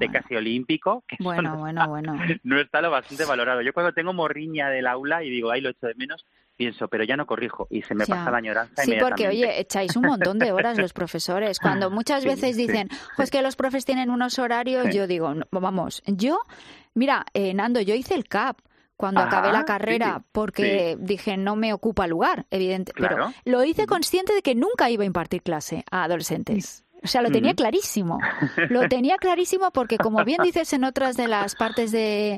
deporte bueno. casi olímpico, que Bueno, no bueno, está, bueno. no está lo bastante valorado. Yo cuando tengo morriña del aula y digo, ay, lo echo de menos, pienso, pero ya no corrijo y se me Ya. pasa la añoranza Sí, inmediatamente. porque, oye, echáis un montón de horas los profesores. Cuando muchas Sí, veces sí, dicen, sí. pues que los profes tienen unos horarios, Sí. yo digo, no, vamos, yo, mira, eh, Nando, yo hice el C A P cuando Ajá, acabé la carrera sí, porque dije, no me ocupa lugar, evidente, Claro. pero lo hice consciente de que nunca iba a impartir clase a adolescentes. O sea, lo tenía Ujú. clarísimo. Lo tenía clarísimo porque, como bien dices en otras de las partes de,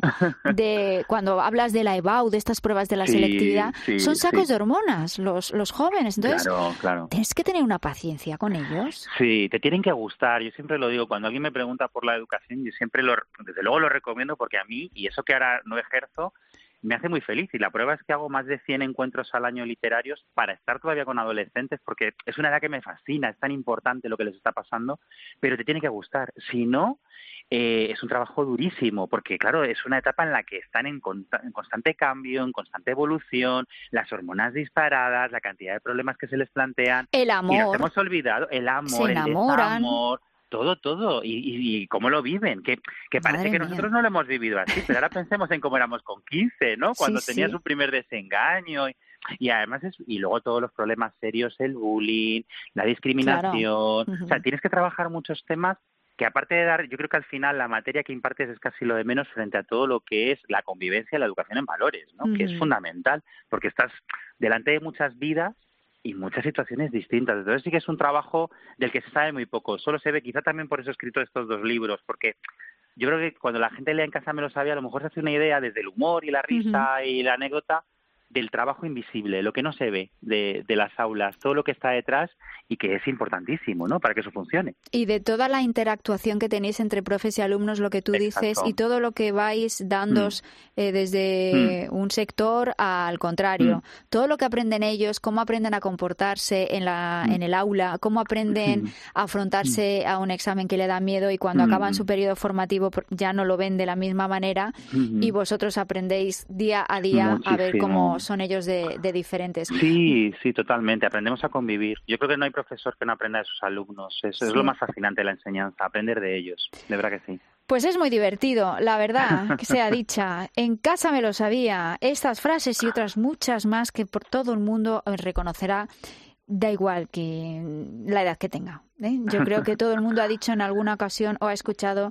de cuando hablas de la E B A U, de estas pruebas de la Sí, selectividad, sí, son sacos sí. de hormonas los, los jóvenes. Entonces, Claro, claro. tienes que tener una paciencia con ellos. Sí, te tienen que gustar. Yo siempre lo digo, cuando alguien me pregunta por la educación, yo siempre lo, desde luego lo recomiendo porque a mí, y eso que ahora no ejerzo, me hace muy feliz. Y la prueba es que hago más de cien encuentros al año literarios para estar todavía con adolescentes, porque es una edad que me fascina, es tan importante lo que les está pasando, pero te tiene que gustar. Si no, eh, es un trabajo durísimo, porque claro, es una etapa en la que están en, conta- en constante cambio, en constante evolución, las hormonas disparadas, la cantidad de problemas que se les plantean. El Y nos amor. hemos olvidado el amor, Se el enamoran. desamor, todo, todo. Y, y, y cómo lo viven. Que, que parece Madre que mía. nosotros no lo hemos vivido así, pero ahora pensemos en cómo éramos con quince, ¿no? Cuando Sí, tenías sí. un primer desengaño. Y, y además, es, y luego todos los problemas serios, el bullying, la discriminación. Claro. O sea, tienes que trabajar muchos temas que aparte de dar, yo creo que al final la materia que impartes es casi lo de menos frente a todo lo que es la convivencia y la educación en valores, ¿no? Que es Ujú. fundamental, porque estás delante de muchas vidas y muchas situaciones distintas. Entonces sí que es un trabajo del que se sabe muy poco. Solo se ve, quizá también por eso he escrito estos dos libros, porque yo creo que cuando la gente lee En casa me lo sabía, a lo mejor se hace una idea desde el humor y la risa y la anécdota del trabajo invisible, lo que no se ve de, de las aulas, todo lo que está detrás y que es importantísimo, ¿no? Para que eso funcione. Y de toda la interactuación que tenéis entre profes y alumnos, lo que tú Exacto. dices, y todo lo que vais dando eh, desde un sector al contrario, Mm. todo lo que aprenden ellos, cómo aprenden a comportarse en, la, Mm. en el aula, cómo aprenden Mm. a afrontarse a un examen que le da miedo y cuando Mm. acaban su periodo formativo ya no lo ven de la misma manera Mm. y vosotros aprendéis día a día a ver Muchísimo. cómo son ellos de, de diferentes. Sí, sí, totalmente. Aprendemos a convivir. Yo creo que no hay profesor que no aprenda de sus alumnos. Eso es Sí. lo más fascinante de la enseñanza, aprender de ellos. De verdad que sí. Pues es muy divertido, la verdad, que sea dicha. En casa me lo sabía. Estas frases y otras muchas más que por todo el mundo reconocerá, da igual que la edad que tenga, ¿eh? Yo creo que todo el mundo ha dicho en alguna ocasión o ha escuchado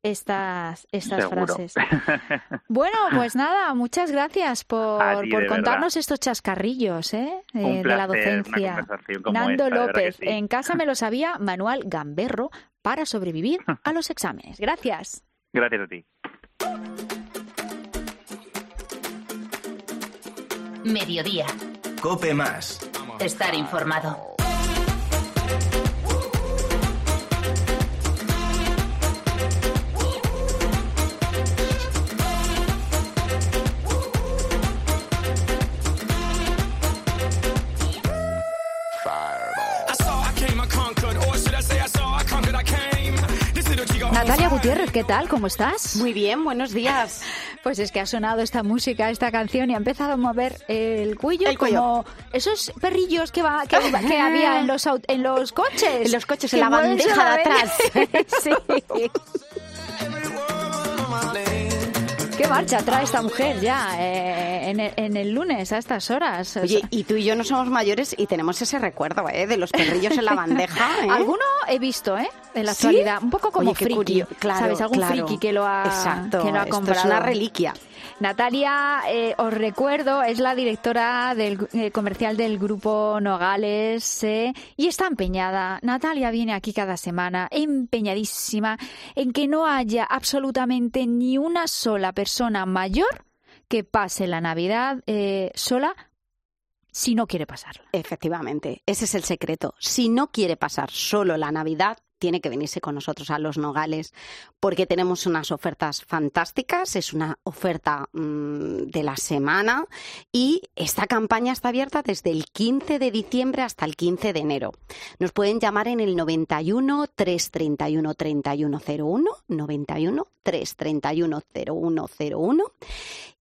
estas, estas Seguro. frases. Bueno, pues nada, muchas gracias por, A ti, por de contarnos verdad. estos chascarrillos ¿eh? Eh, Un de la placer, una docencia. conversación como Nando esta, de verdad que López, sí. en casa me lo sabía, Manual Gamberro, para sobrevivir a los exámenes. Gracias. Gracias a ti. Mediodía. Cope más. Estar informado. Natalia Gutiérrez, ¿qué tal? ¿Cómo estás? Muy bien, buenos días. Pues es que ha sonado esta música, esta canción y ha empezado a mover el cuello, El cuello. como esos perrillos que, va, que, que había en los, aut- en los coches. En los coches, Que en la mueves bandeja la de atrás. sí. ¿Qué marcha trae esta mujer ya eh, en, el, en el lunes a estas horas? Oye, y tú y yo no somos mayores y tenemos ese recuerdo, ¿eh? De los perrillos en la bandeja, ¿eh? Alguno he visto, ¿eh? En la ¿Sí? actualidad. Un poco como Oye, qué friki. curio- claro, ¿Sabes? Algún claro. friki que lo ha, Exacto, que lo ha esto comprado. es una reliquia. Natalia, eh, os recuerdo, es la directora del eh, comercial del Grupo Nogales eh, y está empeñada. Natalia viene aquí cada semana empeñadísima en que no haya absolutamente ni una sola persona mayor que pase la Navidad eh, sola si no quiere pasarla. Efectivamente, ese es el secreto. Si no quiere pasar solo la Navidad, tiene que venirse con nosotros a Los Nogales porque tenemos unas ofertas fantásticas, es una oferta mmm, de la semana y esta campaña está abierta desde el quince de diciembre hasta el quince de enero. Nos pueden llamar en el noventa y uno, trescientos treinta y uno, treinta y uno cero uno, noventa y uno, trescientos treinta y uno, cero uno cero uno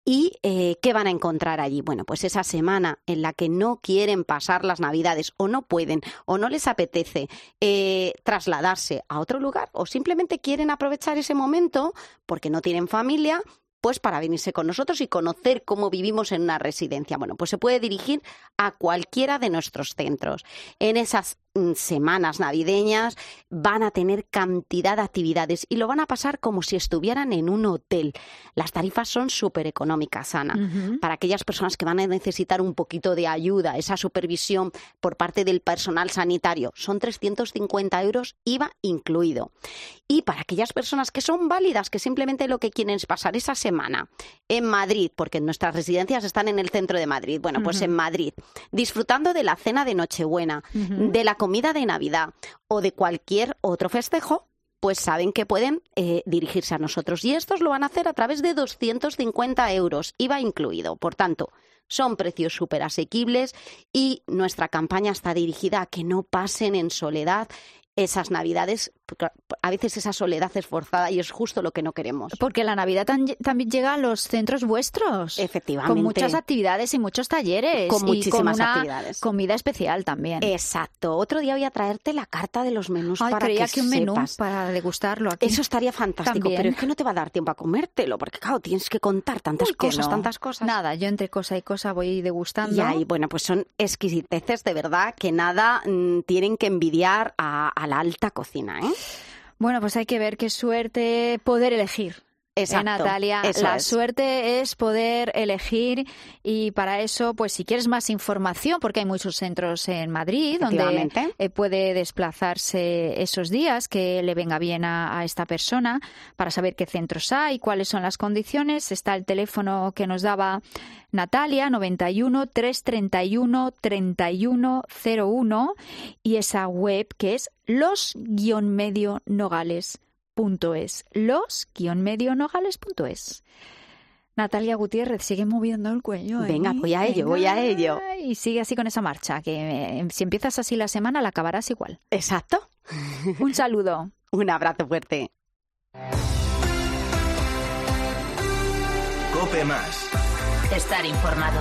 ¿Y eh, qué van a encontrar allí? Bueno, pues esa semana en la que no quieren pasar las Navidades o no pueden o no les apetece eh, trasladarse a otro lugar o simplemente quieren aprovechar ese momento porque no tienen familia, pues para venirse con nosotros y conocer cómo vivimos en una residencia. Bueno, pues se puede dirigir a cualquiera de nuestros centros. En esas mm, semanas navideñas van a tener cantidad de actividades y lo van a pasar como si estuvieran en un hotel. Las tarifas son súper económicas, Ana. Uh-huh. Para aquellas personas que van a necesitar un poquito de ayuda, esa supervisión por parte del personal sanitario, son trescientos cincuenta euros I V A incluido. Y para aquellas personas que son válidas, que simplemente lo que quieren es pasar esa semana en Madrid, porque nuestras residencias están en el centro de Madrid, bueno, pues uh-huh. en Madrid, disfrutando de la cena de Nochebuena, uh-huh. de la comida de Navidad o de cualquier otro festejo, pues saben que pueden eh, dirigirse a nosotros. Y estos lo van a hacer a través de doscientos cincuenta euros, I V A incluido. Por tanto, son precios súper asequibles y nuestra campaña está dirigida a que no pasen en soledad esas Navidades. A veces esa soledad es forzada y es justo lo que no queremos. Porque la Navidad tan, también llega a los centros vuestros. Efectivamente. Con muchas actividades y muchos talleres. Con muchísimas y con una actividades. Comida especial también. Exacto. Otro día voy a traerte la carta de los menús. Ay, para creía que, que un menú sepas. para degustarlo aquí. Eso estaría fantástico, también. Pero es que no te va a dar tiempo a comértelo, porque claro, tienes que contar tantas Uy, cosas, no. tantas cosas. Nada, yo entre cosa y cosa voy degustando. Y ahí, bueno, pues son exquisiteces de verdad que nada mmm, tienen que envidiar a, a la alta cocina, ¿eh? Bueno, pues hay que ver qué suerte poder elegir. Exacto, eh, Natalia, eso la es. suerte es poder elegir y para eso, pues si quieres más información, porque hay muchos centros en Madrid donde eh, puede desplazarse esos días que le venga bien a, a esta persona para saber qué centros hay, cuáles son las condiciones. Está el teléfono que nos daba Natalia, noventa y uno, trescientos treinta y uno, treinta y uno cero uno, y esa web que es los guion medio nogales punto es, los guion medio nogales punto es. Natalia Gutiérrez, sigue moviendo el cuello. ¿eh? Venga, voy a ello, Venga. voy a ello. Y sigue así con esa marcha, que eh, si empiezas así la semana la acabarás igual. Exacto. Un saludo. Un abrazo fuerte. Cope Más. Estar informado.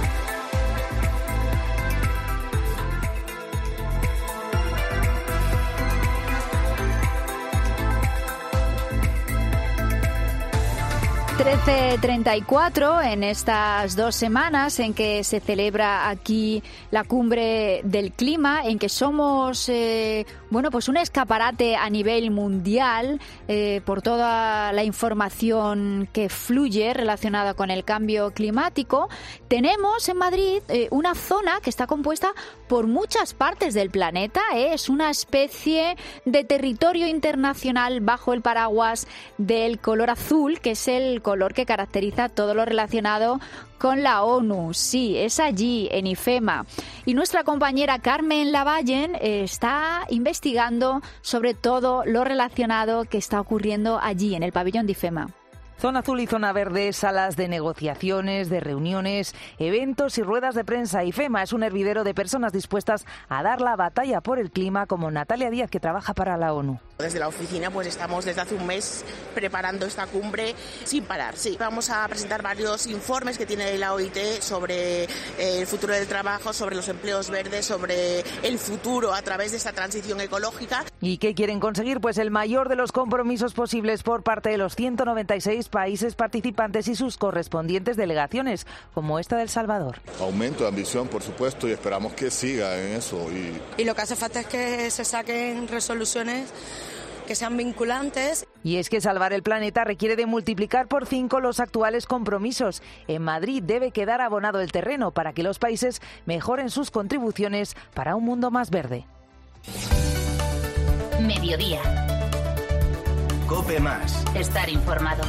trece treinta y cuatro en estas dos semanas en que se celebra aquí la cumbre del clima, en que somos eh, bueno pues un escaparate a nivel mundial eh, por toda la información que fluye relacionada con el cambio climático. Tenemos en Madrid eh, una zona que está compuesta por muchas partes del planeta, ¿eh? Es una especie de territorio internacional bajo el paraguas del color azul, que es el color que caracteriza todo lo relacionado con la ONU. Sí, es allí, en IFEMA. Y nuestra compañera Carmen Lavallen eh, está investigando sobre todo lo relacionado que está ocurriendo allí, en el pabellón de IFEMA. Zona azul y zona verde, salas de negociaciones, de reuniones, eventos y ruedas de prensa. IFEMA es un hervidero de personas dispuestas a dar la batalla por el clima, como Natalia Díaz, que trabaja para la ONU. Desde la oficina pues estamos desde hace un mes preparando esta cumbre sin parar. Sí, vamos a presentar varios informes que tiene la O I T sobre el futuro del trabajo, sobre los empleos verdes, sobre el futuro a través de esta transición ecológica. ¿Y qué quieren conseguir? Pues el mayor de los compromisos posibles por parte de los ciento noventa y seis países participantes y sus correspondientes delegaciones, como esta de El Salvador. Aumento de ambición, por supuesto, y esperamos que siga en eso. Y, y lo que hace falta es que se saquen resoluciones que sean vinculantes. Y es que salvar el planeta requiere de multiplicar por cinco los actuales compromisos. En Madrid debe quedar abonado el terreno para que los países mejoren sus contribuciones para un mundo más verde. Mediodía. Cope Más. Estar informado.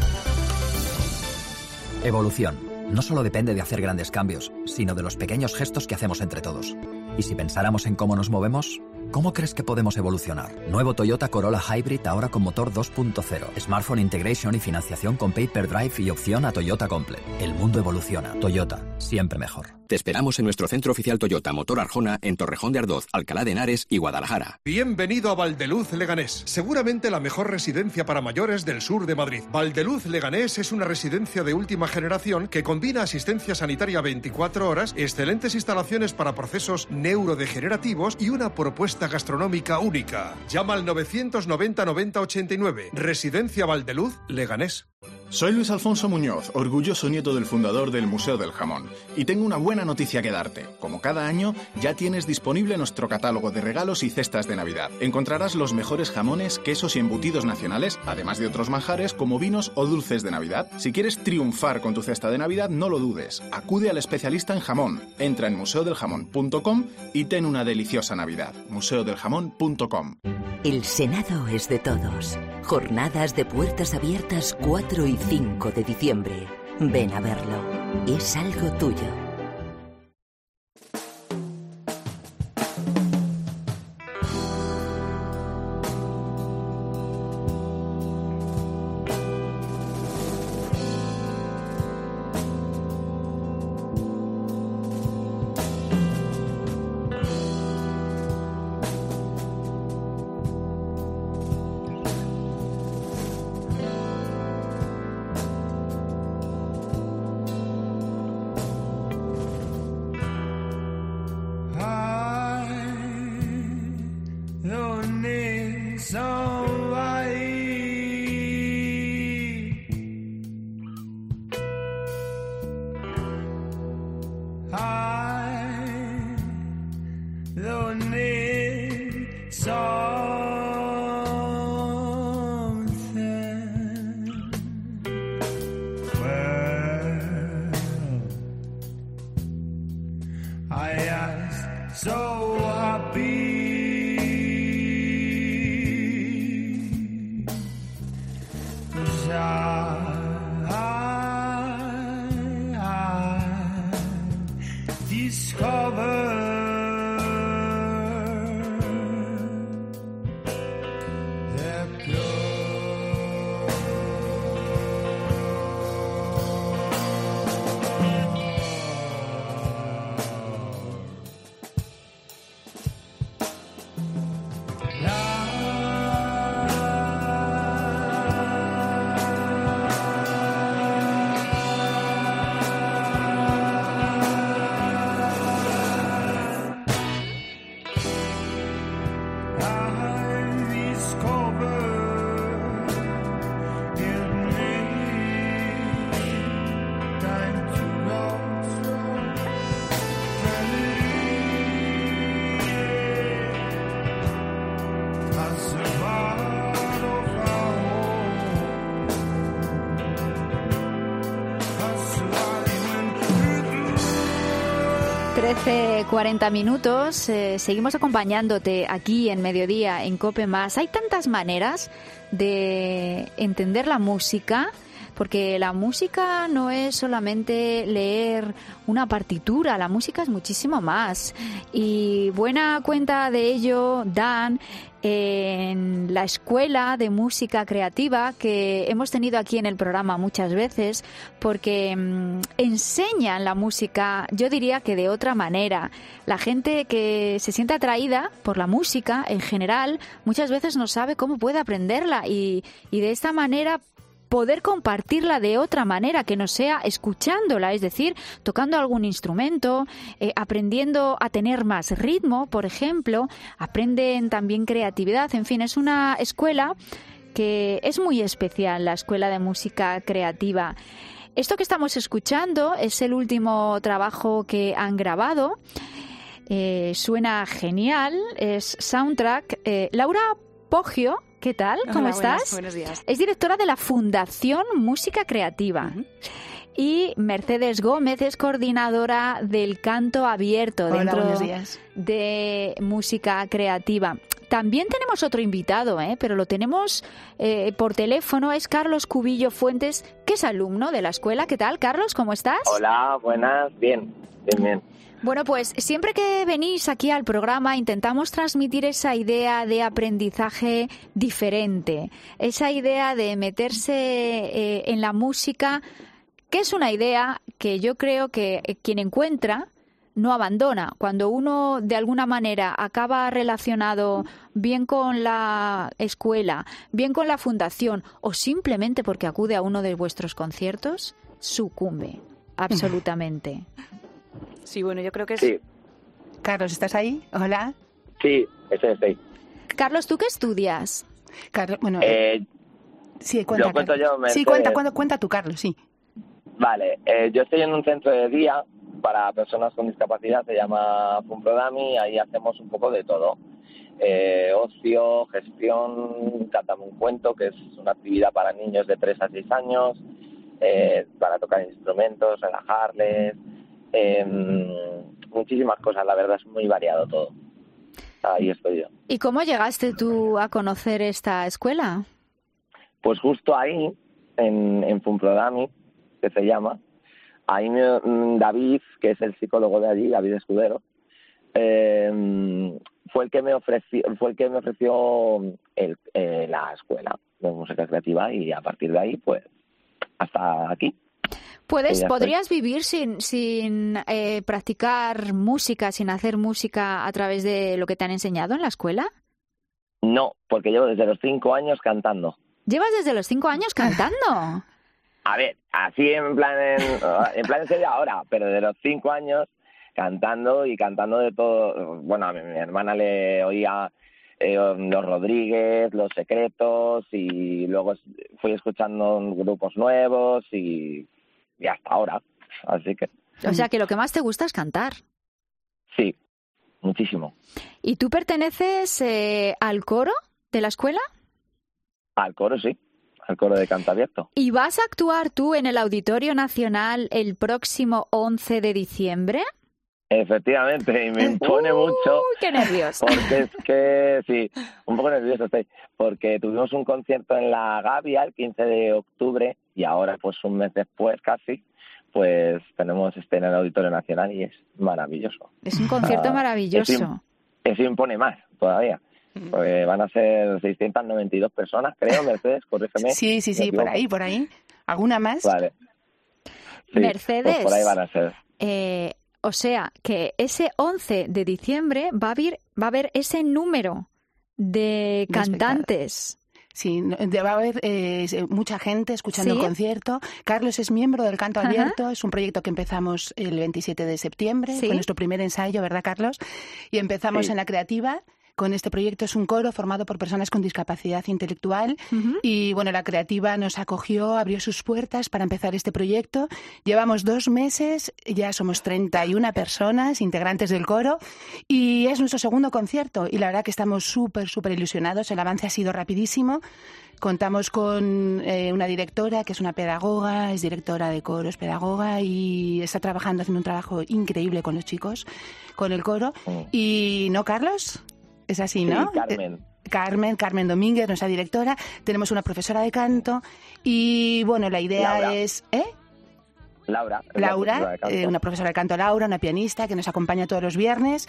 Evolución. No solo depende de hacer grandes cambios, sino de los pequeños gestos que hacemos entre todos. Y si pensáramos en cómo nos movemos, ¿Cómo crees que podemos evolucionar? Nuevo Toyota Corolla Hybrid ahora con motor dos punto cero, Smartphone Integration y financiación con Paper Drive y opción a Toyota Complete. El mundo evoluciona. Toyota, siempre mejor. Te esperamos en nuestro centro oficial Toyota Motor Arjona en Torrejón de Ardoz, Alcalá de Henares y Guadalajara. Bienvenido a Valdeluz Leganés, seguramente la mejor residencia para mayores del sur de Madrid. Valdeluz Leganés es una residencia de última generación que combina asistencia sanitaria veinticuatro horas, excelentes instalaciones para procesos neurodegenerativos y una propuesta gastronómica única. Llama al novecientos noventa noventa ochenta y nueve. Residencia Valdeluz Leganés. Soy Luis Alfonso Muñoz, orgulloso nieto del fundador del Museo del Jamón, y tengo una buena noticia que darte. Como cada año, ya tienes disponible nuestro catálogo de regalos y cestas de Navidad. Encontrarás los mejores jamones, quesos y embutidos nacionales, además de otros manjares como vinos o dulces de Navidad. Si quieres triunfar con tu cesta de Navidad, no lo dudes. Acude al especialista en jamón. Entra en museo del jamón punto com y ten una deliciosa Navidad. museo del jamón punto com. El Senado es de todos. Jornadas de puertas abiertas cuatro y cinco de diciembre. Ven a verlo. Es algo tuyo. trece cuarenta minutos, eh, seguimos acompañándote aquí en Mediodía en COPE Más. Hay tantas maneras de entender la música, porque la música no es solamente leer una partitura, la música es muchísimo más. Y buena cuenta de ello dan en la Escuela de Música Creativa que hemos tenido aquí en el programa muchas veces, porque mmm, enseñan la música, yo diría que de otra manera. La gente que se siente atraída por la música en general muchas veces no sabe cómo puede aprenderla y, y de esta manera poder compartirla de otra manera que no sea escuchándola, es decir, tocando algún instrumento, eh, aprendiendo a tener más ritmo, por ejemplo, aprenden también creatividad, en fin, es una escuela que es muy especial, la Escuela de Música Creativa. Esto que estamos escuchando es el último trabajo que han grabado, eh, suena genial, es soundtrack. Eh, Laura Poggio, ¿qué tal? ¿Cómo Hola, estás? Buenas, buenos días. Es directora de la Fundación Música Creativa. Uh-huh. Y Mercedes Gómez es coordinadora del canto abierto Hola, dentro buenos días. de Música Creativa. También tenemos otro invitado, ¿eh? pero lo tenemos eh, por teléfono. Es Carlos Cubillo Fuentes, que es alumno de la escuela. ¿Qué tal, Carlos? ¿Cómo estás? Hola, buenas, bien. Bien, bien. Bueno, pues siempre que venís aquí al programa intentamos transmitir esa idea de aprendizaje diferente, esa idea de meterse eh, en la música, que es una idea que yo creo que quien encuentra no abandona. Cuando uno de alguna manera acaba relacionado bien con la escuela, bien con la fundación o simplemente porque acude a uno de vuestros conciertos, sucumbe absolutamente. Sí, bueno, yo creo que es... Sí. Carlos, ¿estás ahí? Hola. Sí, estoy, estoy. Carlos, ¿tú qué estudias? Carlos, bueno... Eh, sí, cuenta, lo cuento Carlos. yo, Mercedes. Sí, cuenta, cuenta, cuenta tú, Carlos, sí. Vale, eh, yo estoy en un centro de día para personas con discapacidad, se llama Funprodami, ahí hacemos un poco de todo. Eh, ocio, gestión, cantamos un cuento, que es una actividad para niños de tres a seis años, eh, para tocar instrumentos, relajarles... Eh, muchísimas cosas, la verdad es muy variado todo. Ahí estoy yo. ¿Y cómo llegaste tú a conocer esta escuela? Pues justo ahí, en, en Funprodami, que se llama, ahí me, David, que es el psicólogo de allí, David Escudero, eh, fue el que me ofreció, fue el que me ofreció el, eh, la escuela de música creativa y a partir de ahí, pues, hasta aquí. ¿Puedes, ¿Podrías vivir sin, sin eh, practicar música, sin hacer música a través de lo que te han enseñado en la escuela? No, porque llevo desde los cinco años cantando. ¿Llevas desde los cinco años cantando? A ver, así en plan en, en plan en serio ahora, pero desde los cinco años cantando y cantando de todo. Bueno, a mi, mi hermana le oía eh, Los Rodríguez, Los Secretos y luego fui escuchando grupos nuevos y... y hasta ahora, así que... O sea, que lo que más te gusta es cantar. Sí, muchísimo. ¿Y tú perteneces eh, al coro de la escuela? Al coro, sí, al coro de canto abierto. ¿Y vas a actuar tú en el Auditorio Nacional el próximo once de diciembre? Efectivamente, y me impone ¡Uy, mucho. qué nervios! Porque es que, sí, un poco nervioso estoy, porque tuvimos un concierto en la Gavia el quince de octubre y ahora, pues un mes después casi, pues tenemos este en el Auditorio Nacional y es maravilloso. Es un concierto Ah, maravilloso. Eso, eso impone más todavía, porque van a ser seiscientas noventa y dos personas, creo, Mercedes, corrígeme. Sí, sí, sí, por ahí, por ahí. ¿Alguna más? Vale. Sí, Mercedes, pues por ahí van a ser. Eh, o sea, que ese once de diciembre va a haber, va a haber ese número de cantantes. Sí, va a haber eh, mucha gente escuchando ¿Sí? el concierto. Carlos es miembro del Canto Ajá. Abierto, es un proyecto que empezamos el veintisiete de septiembre, ¿Sí? fue nuestro primer ensayo, ¿verdad, Carlos? Y empezamos Sí. en la creativa. Con este proyecto es un coro formado por personas con discapacidad intelectual Uh-huh. y bueno, la creativa nos acogió, abrió sus puertas para empezar este proyecto. Llevamos dos meses, ya somos treinta y una personas integrantes del coro y es nuestro segundo concierto y la verdad que estamos súper, súper ilusionados. El avance ha sido rapidísimo. Contamos con eh, una directora que es una pedagoga, es directora de coro, es pedagoga y está trabajando, haciendo un trabajo increíble con los chicos, con el coro. Y ¿no, Carlos? Es así, ¿no? Sí, Carmen. Eh, Carmen, Carmen Domínguez, nuestra directora. Tenemos una profesora de canto y, bueno, la idea Laura. es... ¿Eh? Laura. es la Laura, profesora de canto. eh, una profesora de canto Laura, una pianista que nos acompaña todos los viernes.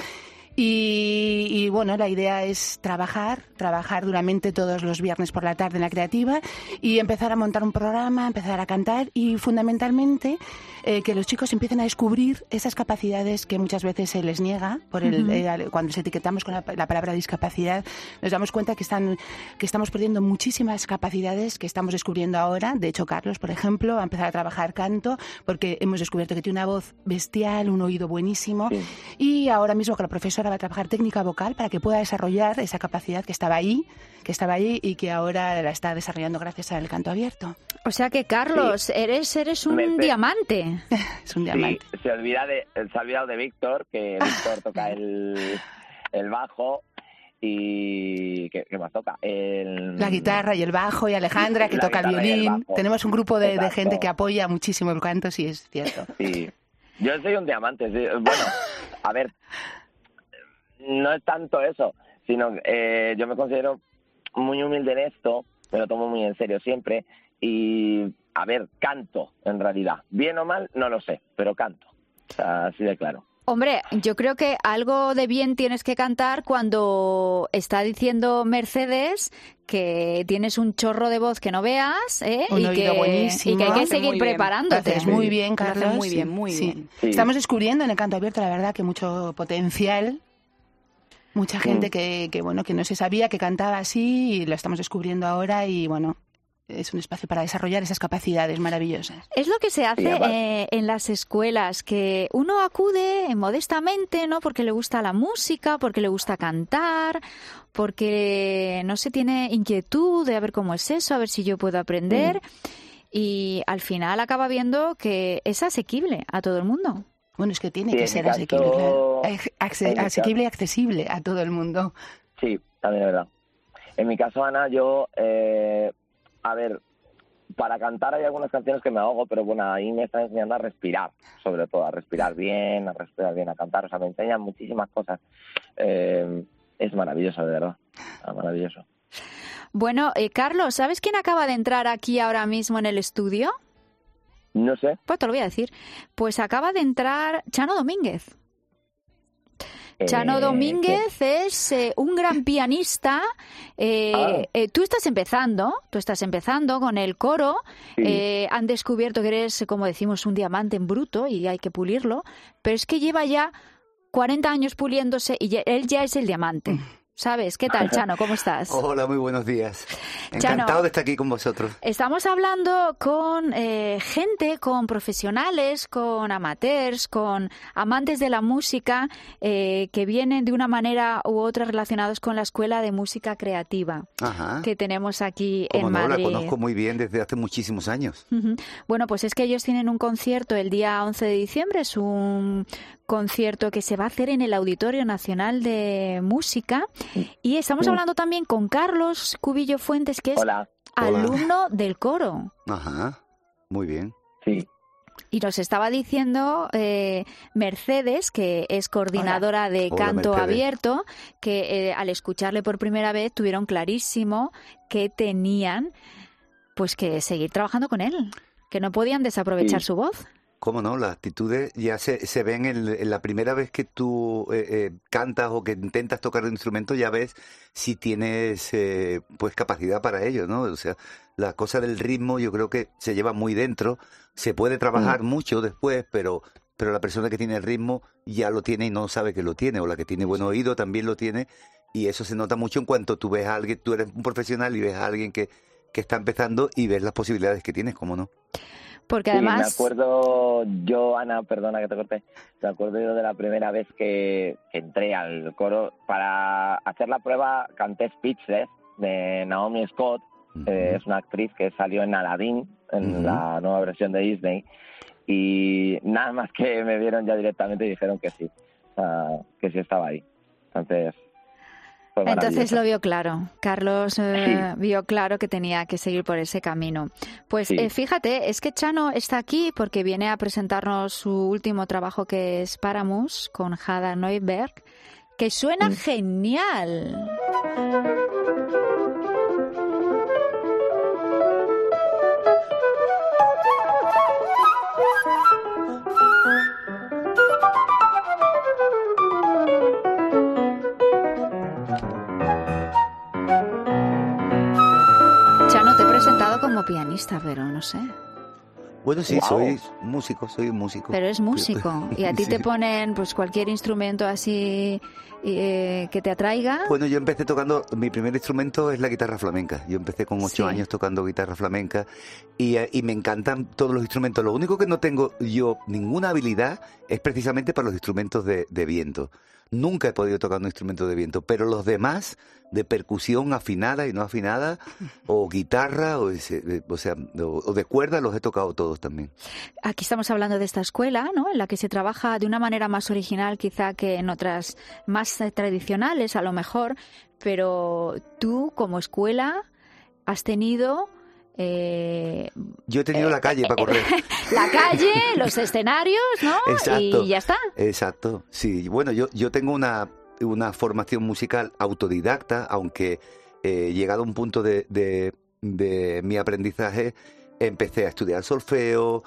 Y, y, bueno, la idea es trabajar, trabajar duramente todos los viernes por la tarde en la creativa y empezar a montar un programa, empezar a cantar y fundamentalmente eh, que los chicos empiecen a descubrir esas capacidades que muchas veces se les niega por el, Ujú. eh, cuando les etiquetamos con la, la palabra discapacidad. Nos damos cuenta que, están, que estamos perdiendo muchísimas capacidades que estamos descubriendo ahora. De hecho, Carlos, por ejemplo, va a empezar a trabajar canto porque hemos descubierto que tiene una voz bestial, un oído buenísimo y ahora mismo con la profesora va a trabajar técnica vocal para que pueda desarrollar esa capacidad que estaba ahí, que estaba ahí y que ahora la está desarrollando gracias al canto abierto. O sea que, Carlos, sí. eres, eres un Me- diamante. Es un Sí, diamante. se, olvida de, se ha olvidado de Víctor, que Víctor toca el, el bajo y... ¿qué, qué más toca? El, La guitarra y el bajo y Alejandra que La toca el guitarra y el violín. bajo. Tenemos un grupo de, de Exacto. gente que apoya muchísimo el canto, sí, es cierto. Sí, yo soy un diamante. Sí. Bueno, a ver, no es tanto eso, sino eh, yo me considero muy humilde en esto, me lo tomo muy en serio siempre y, a ver, canto en realidad. Bien o mal, no lo sé, pero canto. O sea, así de claro. Hombre, yo creo que algo de bien tienes que cantar cuando está diciendo Mercedes que tienes un chorro de voz que no veas, ¿eh? Un y, oído que, buenísimo. y que hay que Hace seguir muy bien. preparándote. Haces muy bien, Carlos. Hace muy bien, sí, muy sí. bien. Sí. Estamos descubriendo en el canto abierto, la verdad, que mucho potencial. Mucha gente Mm. que, que, bueno, que no se sabía que cantaba así y lo estamos descubriendo ahora y, bueno, es un espacio para desarrollar esas capacidades maravillosas. Es lo que se hace Sí, aparte- eh, en las escuelas, que uno acude modestamente, ¿no? Porque le gusta la música, porque le gusta cantar, porque no se tiene inquietud de a ver cómo es eso, a ver si yo puedo aprender. Mm. Y al final acaba viendo que es asequible a todo el mundo. Bueno, es que tiene Sí, que en ser mi asequible, caso- claro. Ac- acce- en mi asequible y accesible a todo el mundo. Sí, también es verdad. En mi caso, Ana, yo, eh, a ver, para cantar hay algunas canciones que me ahogo, pero bueno, ahí me están enseñando a respirar, sobre todo, a respirar bien, a respirar bien, a cantar. O sea, me enseñan muchísimas cosas. Eh, es maravilloso, de verdad. Ah, maravilloso. Bueno, eh, Carlos, ¿sabes quién acaba de entrar aquí ahora mismo en el estudio? No sé. Pues te lo voy a decir. Pues acaba de entrar Chano Domínguez. Chano Eh, Domínguez es eh, un gran pianista. Eh, Ah. eh, tú estás empezando, tú estás empezando con el coro. Sí. Eh, han descubierto que eres, como decimos, un diamante en bruto y hay que pulirlo. Pero es que lleva ya cuarenta años puliéndose y ya- él ya es el diamante. ¿Sabes? ¿Qué tal, Chano? ¿Cómo estás? Hola, muy buenos días. Chano. Encantado de estar aquí con vosotros. Estamos hablando con eh, gente, con profesionales, con amateurs, con amantes de la música eh, que vienen de una manera u otra relacionados con la Escuela de Música Creativa Ajá. que tenemos aquí Como en no, Madrid. la conozco muy bien desde hace muchísimos años. Ujú. Bueno, pues es que ellos tienen un concierto el día once de diciembre, es un concierto que se va a hacer en el Auditorio Nacional de Música y estamos Sí. hablando también con Carlos Cubillo Fuentes, que es Hola. alumno del coro. Ajá, muy bien. Sí. Y nos estaba diciendo eh, Mercedes, que es coordinadora de Hola, canto Mercedes. abierto, que eh, al escucharle por primera vez tuvieron clarísimo que tenían pues que seguir trabajando con él, que no podían desaprovechar Sí. su voz. ¿Cómo no? Las actitudes ya se, se ven en, en la primera vez que tú eh, eh, cantas o que intentas tocar un instrumento, ya ves si tienes eh, pues capacidad para ello, ¿no? O sea, la cosa del ritmo yo creo que se lleva muy dentro, se puede trabajar Mm. mucho después, pero, pero la persona que tiene el ritmo ya lo tiene y no sabe que lo tiene, o la que tiene buen oído también lo tiene, y eso se nota mucho en cuanto tú ves a alguien, tú eres un profesional y ves a alguien que, que está empezando y ves las posibilidades que tienes, ¿cómo no? Porque Sí, además... me acuerdo yo, Ana, perdona que te corté, me acuerdo yo de la primera vez que, que entré al coro. Para hacer la prueba canté Speechless de Naomi Scott, eh, es una actriz que salió en Aladdin, en Ujú. la nueva versión de Disney, y nada más que me vieron ya directamente y dijeron que sí, o sea, que sí estaba ahí. Entonces, fue Entonces maravilloso. lo vio claro. Carlos eh, vio claro que tenía que seguir por ese camino. Pues Sí. eh, fíjate, es que Chano está aquí porque viene a presentarnos su último trabajo, que es Paramus, con Hada Neuberg, que suena Mm. genial. Chano, te he presentado como pianista, pero no sé. Bueno, sí, Guau. soy músico, soy un músico. Pero es músico y a ti te Sí. ponen pues cualquier instrumento así eh, que te atraiga. Bueno, yo empecé tocando, mi primer instrumento es la guitarra flamenca. Yo empecé con ocho Sí. años tocando guitarra flamenca y, eh, y me encantan todos los instrumentos. Lo único que no tengo yo ninguna habilidad es precisamente para los instrumentos de, de viento. Nunca he podido tocar un instrumento de viento, pero los demás, de percusión afinada y no afinada, o guitarra, o, ese- o sea, o, o de cuerda, los he tocado todos también. Aquí estamos hablando de esta escuela, ¿no? En la que se trabaja de una manera más original quizá que en otras más eh, tradicionales, a lo mejor, pero tú como escuela has tenido eh, Yo he tenido la calle para correr. la calle, los escenarios, ¿no? Exacto. Y ya está. Exacto, sí. Bueno, yo, yo tengo una, una formación musical autodidacta, aunque eh, llegado a un punto de, de, de mi aprendizaje, empecé a estudiar solfeo,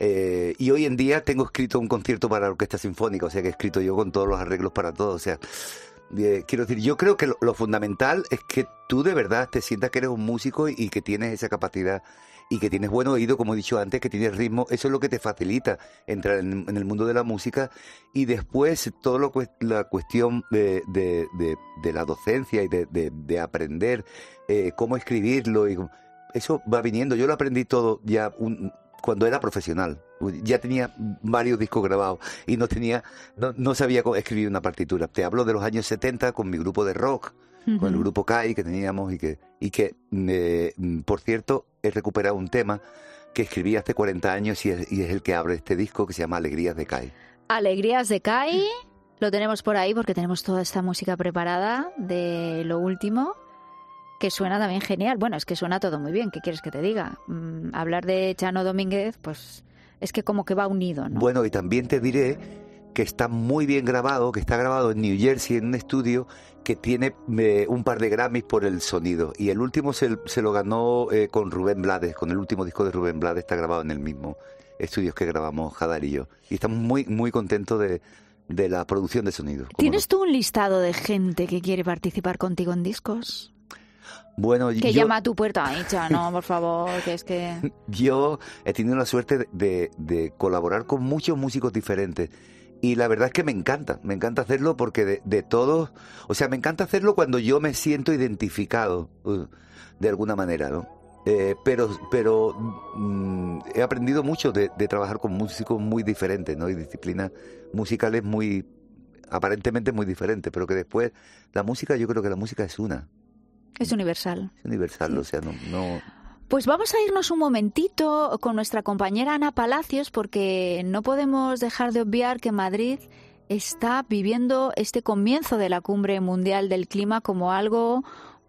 Eh, y hoy en día tengo escrito un concierto para la orquesta sinfónica, o sea que he escrito yo con todos los arreglos para todo, o sea, eh, quiero decir, yo creo que lo, lo fundamental es que tú de verdad te sientas que eres un músico y, y que tienes esa capacidad y que tienes buen oído, como he dicho antes, que tienes ritmo. Eso es lo que te facilita entrar en, en el mundo de la música, y después todo lo la cuestión de, de, de, de la docencia y de, de, de aprender eh, cómo escribirlo, y eso va viniendo. Yo lo aprendí todo ya un, cuando era profesional. Ya tenía varios discos grabados y no tenía, no, no sabía cómo escribir una partitura. Te hablo de los años setenta con mi grupo de rock, uh-huh. con el grupo C A I que teníamos y que, y que eh, por cierto, he recuperado un tema que escribí hace cuarenta años y es, y es el que abre este disco, que se llama Alegrías de C A I. Alegrías de C A I, lo tenemos por ahí porque tenemos toda esta música preparada de lo último, que suena también genial. Bueno, es que suena todo muy bien, ¿qué quieres que te diga? Mm, hablar de Chano Domínguez, pues es que como que va unido, ¿no? Bueno, y también te diré que está muy bien grabado, que está grabado en New Jersey, en un estudio que tiene eh, un par de Grammys por el sonido. Y el último se, se lo ganó eh, con Rubén Blades, con el último disco de Rubén Blades, está grabado en el mismo estudio que grabamos Jadar y yo. Y estamos muy, muy contentos de, de la producción de sonido. ¿Tienes no? tú un listado de gente que quiere participar contigo en discos? Bueno, que yo, llama a tu puerta, ay, Chano, por favor, que es que... Yo he tenido la suerte de, de colaborar con muchos músicos diferentes. Y la verdad es que me encanta, me encanta hacerlo porque de, de todos, o sea, me encanta hacerlo cuando yo me siento identificado uh, de alguna manera, ¿no? Eh, pero pero mm, he aprendido mucho de, de trabajar con músicos muy diferentes, ¿no? Y disciplinas musicales muy, aparentemente muy diferentes, pero que después la música, yo creo que la música es una. Es universal. Es universal, sí. O sea, no... no Pues vamos a irnos un momentito con nuestra compañera Ana Palacios, porque no podemos dejar de obviar que Madrid está viviendo este comienzo de la Cumbre Mundial del Clima como algo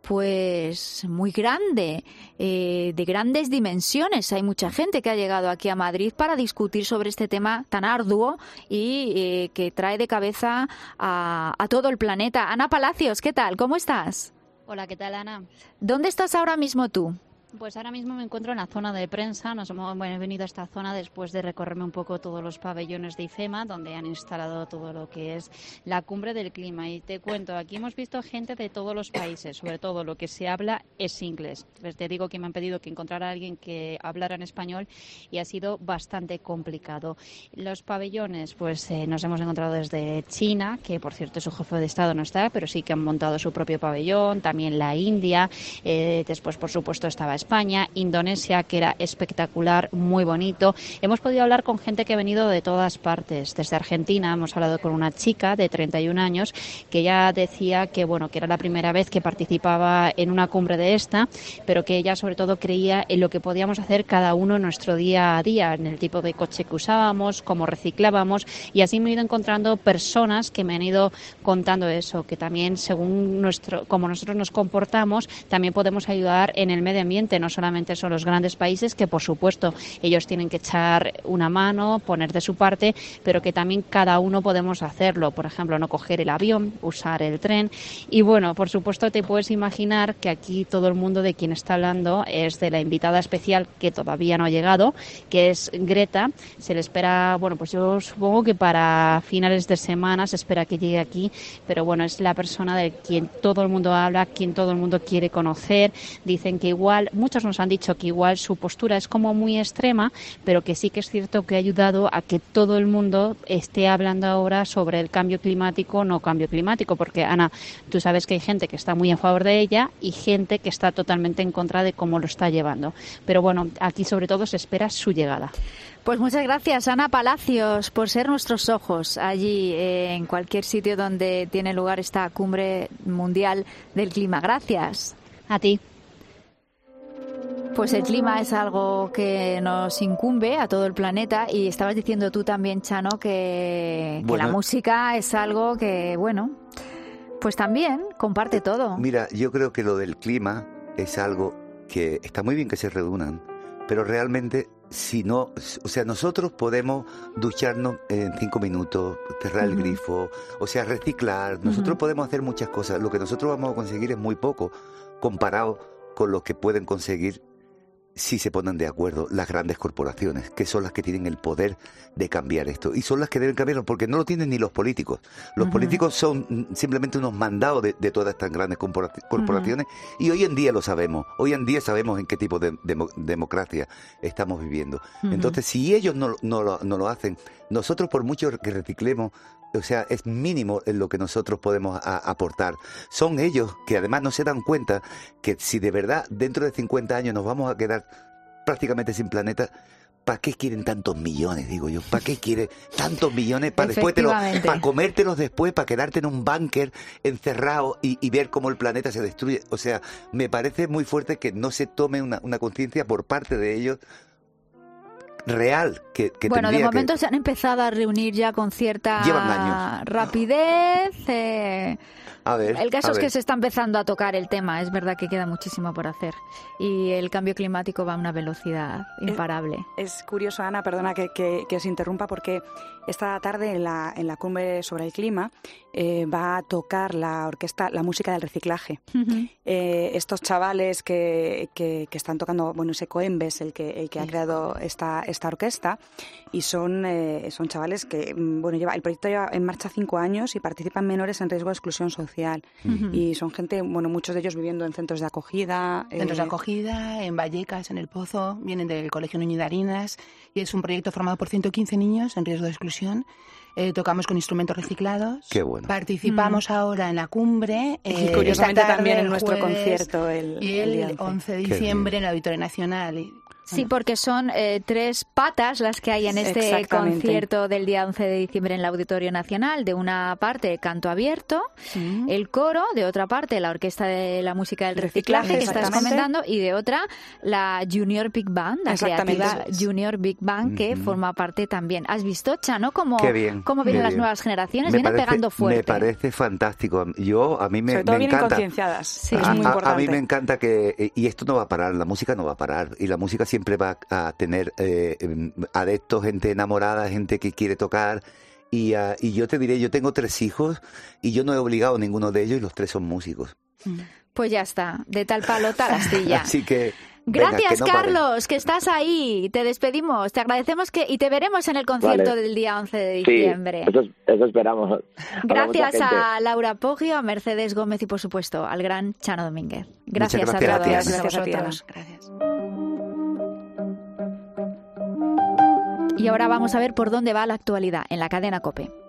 pues muy grande, eh, de grandes dimensiones. Hay mucha gente que ha llegado aquí a Madrid para discutir sobre este tema tan arduo y eh, que trae de cabeza a, a todo el planeta. Ana Palacios, ¿qué tal? ¿Cómo estás? Hola, ¿qué tal, Ana? ¿Dónde estás ahora mismo tú? Pues ahora mismo me encuentro en la zona de prensa. Nos hemos bueno, he venido a esta zona después de recorrerme un poco todos los pabellones de IFEMA, donde han instalado todo lo que es la Cumbre del Clima. Y te cuento, aquí hemos visto gente de todos los países, sobre todo lo que se habla es inglés. Pues te digo que me han pedido que encontrara a alguien que hablara en español y ha sido bastante complicado. Los pabellones, pues eh, nos hemos encontrado desde China, que por cierto su jefe de Estado no está, pero sí que han montado su propio pabellón, también la India, eh, después por supuesto estaba España, Indonesia, que era espectacular, muy bonito. Hemos podido hablar con gente que ha venido de todas partes. Desde Argentina hemos hablado con una chica de treinta y un años que ya decía que bueno que era la primera vez que participaba en una cumbre de esta, pero que ella sobre todo creía en lo que podíamos hacer cada uno en nuestro día a día, en el tipo de coche que usábamos, cómo reciclábamos, y así me he ido encontrando personas que me han ido contando eso, que también según nuestro como nosotros nos comportamos, también podemos ayudar en el medio ambiente. No solamente son los grandes países, que por supuesto ellos tienen que echar una mano, poner de su parte, pero que también cada uno podemos hacerlo. Por ejemplo, no coger el avión, usar el tren. Y bueno, por supuesto te puedes imaginar que aquí todo el mundo de quien está hablando es de la invitada especial que todavía no ha llegado, que es Greta. Se le espera, bueno, pues yo supongo que para finales de semana se espera que llegue aquí, pero bueno, es la persona de quien todo el mundo habla, quien todo el mundo quiere conocer. Dicen que igual muchos nos han dicho que igual su postura es como muy extrema, pero que sí que es cierto que ha ayudado a que todo el mundo esté hablando ahora sobre el cambio climático o no cambio climático, porque Ana, tú sabes que hay gente que está muy a favor de ella y gente que está totalmente en contra de cómo lo está llevando. Pero bueno, aquí sobre todo se espera su llegada. Pues muchas gracias, Ana Palacios, por ser nuestros ojos allí eh, en cualquier sitio donde tiene lugar esta Cumbre Mundial del Clima. Gracias. A ti. Pues el clima es algo que nos incumbe a todo el planeta y estabas diciendo tú también, Chano, que, bueno, que la música es algo que, bueno, pues también comparte todo. Mira, yo creo que lo del clima es algo que está muy bien que se reúnan, pero realmente si no, o sea, nosotros podemos ducharnos en cinco minutos, cerrar uh-huh. el grifo, o sea, reciclar, nosotros uh-huh. podemos hacer muchas cosas, lo que nosotros vamos a conseguir es muy poco comparado con lo que pueden conseguir si se ponen de acuerdo las grandes corporaciones, que son las que tienen el poder de cambiar esto, y son las que deben cambiarlo, porque no lo tienen ni los políticos. Los uh-huh. políticos son simplemente unos mandados de, de todas estas grandes corporaciones, uh-huh. y hoy en día lo sabemos, hoy en día sabemos en qué tipo de, de democracia estamos viviendo. Uh-huh. Entonces, si ellos no, no, lo, no lo hacen, nosotros por mucho que reciclemos, o sea, es mínimo en lo que nosotros podemos a, aportar. Son ellos que además no se dan cuenta que si de verdad dentro de cincuenta años nos vamos a quedar prácticamente sin planeta, ¿para qué quieren tantos millones, digo yo? ¿Para qué quieren tantos millones para después te lo, para comértelos después, para quedarte en un búnker encerrado y, y ver cómo el planeta se destruye? O sea, me parece muy fuerte que no se tome una, una conciencia por parte de ellos real que, que bueno, de momento que... se han empezado a reunir ya con cierta Llevan años. rapidez. Eh... A ver, el caso a es ver. que se está empezando a tocar el tema. Es verdad que queda muchísimo por hacer y el cambio climático va a una velocidad imparable. Es, es curioso, Ana, perdona que, que, que os interrumpa, porque esta tarde en la, en la cumbre sobre el clima eh, va a tocar la orquesta, la música del reciclaje. Uh-huh. Eh, estos chavales que, que, que están tocando, bueno, ese Coembes, el que, el que ha creado esta, esta orquesta, y son, eh, son chavales que, bueno, lleva, el proyecto lleva en marcha cinco años y participan menores en riesgo de exclusión social. Uh-huh. Y son gente, bueno, muchos de ellos viviendo en centros de acogida. Centros eh... de acogida, en Vallecas, en El Pozo, vienen del Colegio Niño de Harinas, y es un proyecto formado por ciento quince niños en riesgo de exclusión. Eh, tocamos con instrumentos reciclados. Qué bueno. Participamos mm. ahora en la cumbre. Eh, y curiosamente también en nuestro jueves, concierto el, y el, el once de diciembre en el Auditorio Nacional. Y, sí, porque son eh, tres patas las que hay en este concierto del día once de diciembre en el Auditorio Nacional. De una parte, canto abierto, mm. el coro, de otra parte, la Orquesta de la Música del Reciclaje, que estás comentando, y de otra, la Junior Big Band, la creativa Junior Big Band, que mm-hmm. forma parte también. ¿Has visto, Chano, cómo, cómo vienen las nuevas generaciones? Me vienen parece, pegando fuerte. Me parece fantástico. Yo, a mí me, Sobre todo me vienen encanta. concienciadas. Sí, a, es muy a, importante. A mí me encanta que, y esto no va a parar, la música no va a parar, y la música siempre va a tener eh, adeptos, gente enamorada, gente que quiere tocar. Y, uh, y yo te diré, yo tengo tres hijos y yo no he obligado a ninguno de ellos y los tres son músicos. Pues ya está, de tal palo tal astilla. Así que... Gracias, venga, que no Carlos, paren. que estás ahí. Te despedimos, te agradecemos que y te veremos en el concierto vale. del día once de diciembre. Sí, eso, eso esperamos. Gracias a Laura Poggio, a Mercedes Gómez y, por supuesto, al gran Chano Domínguez. Gracias, gracias a todos. Gracias, gracias a todos. Gracias. Y ahora vamos a ver por dónde va la actualidad en la cadena COPE.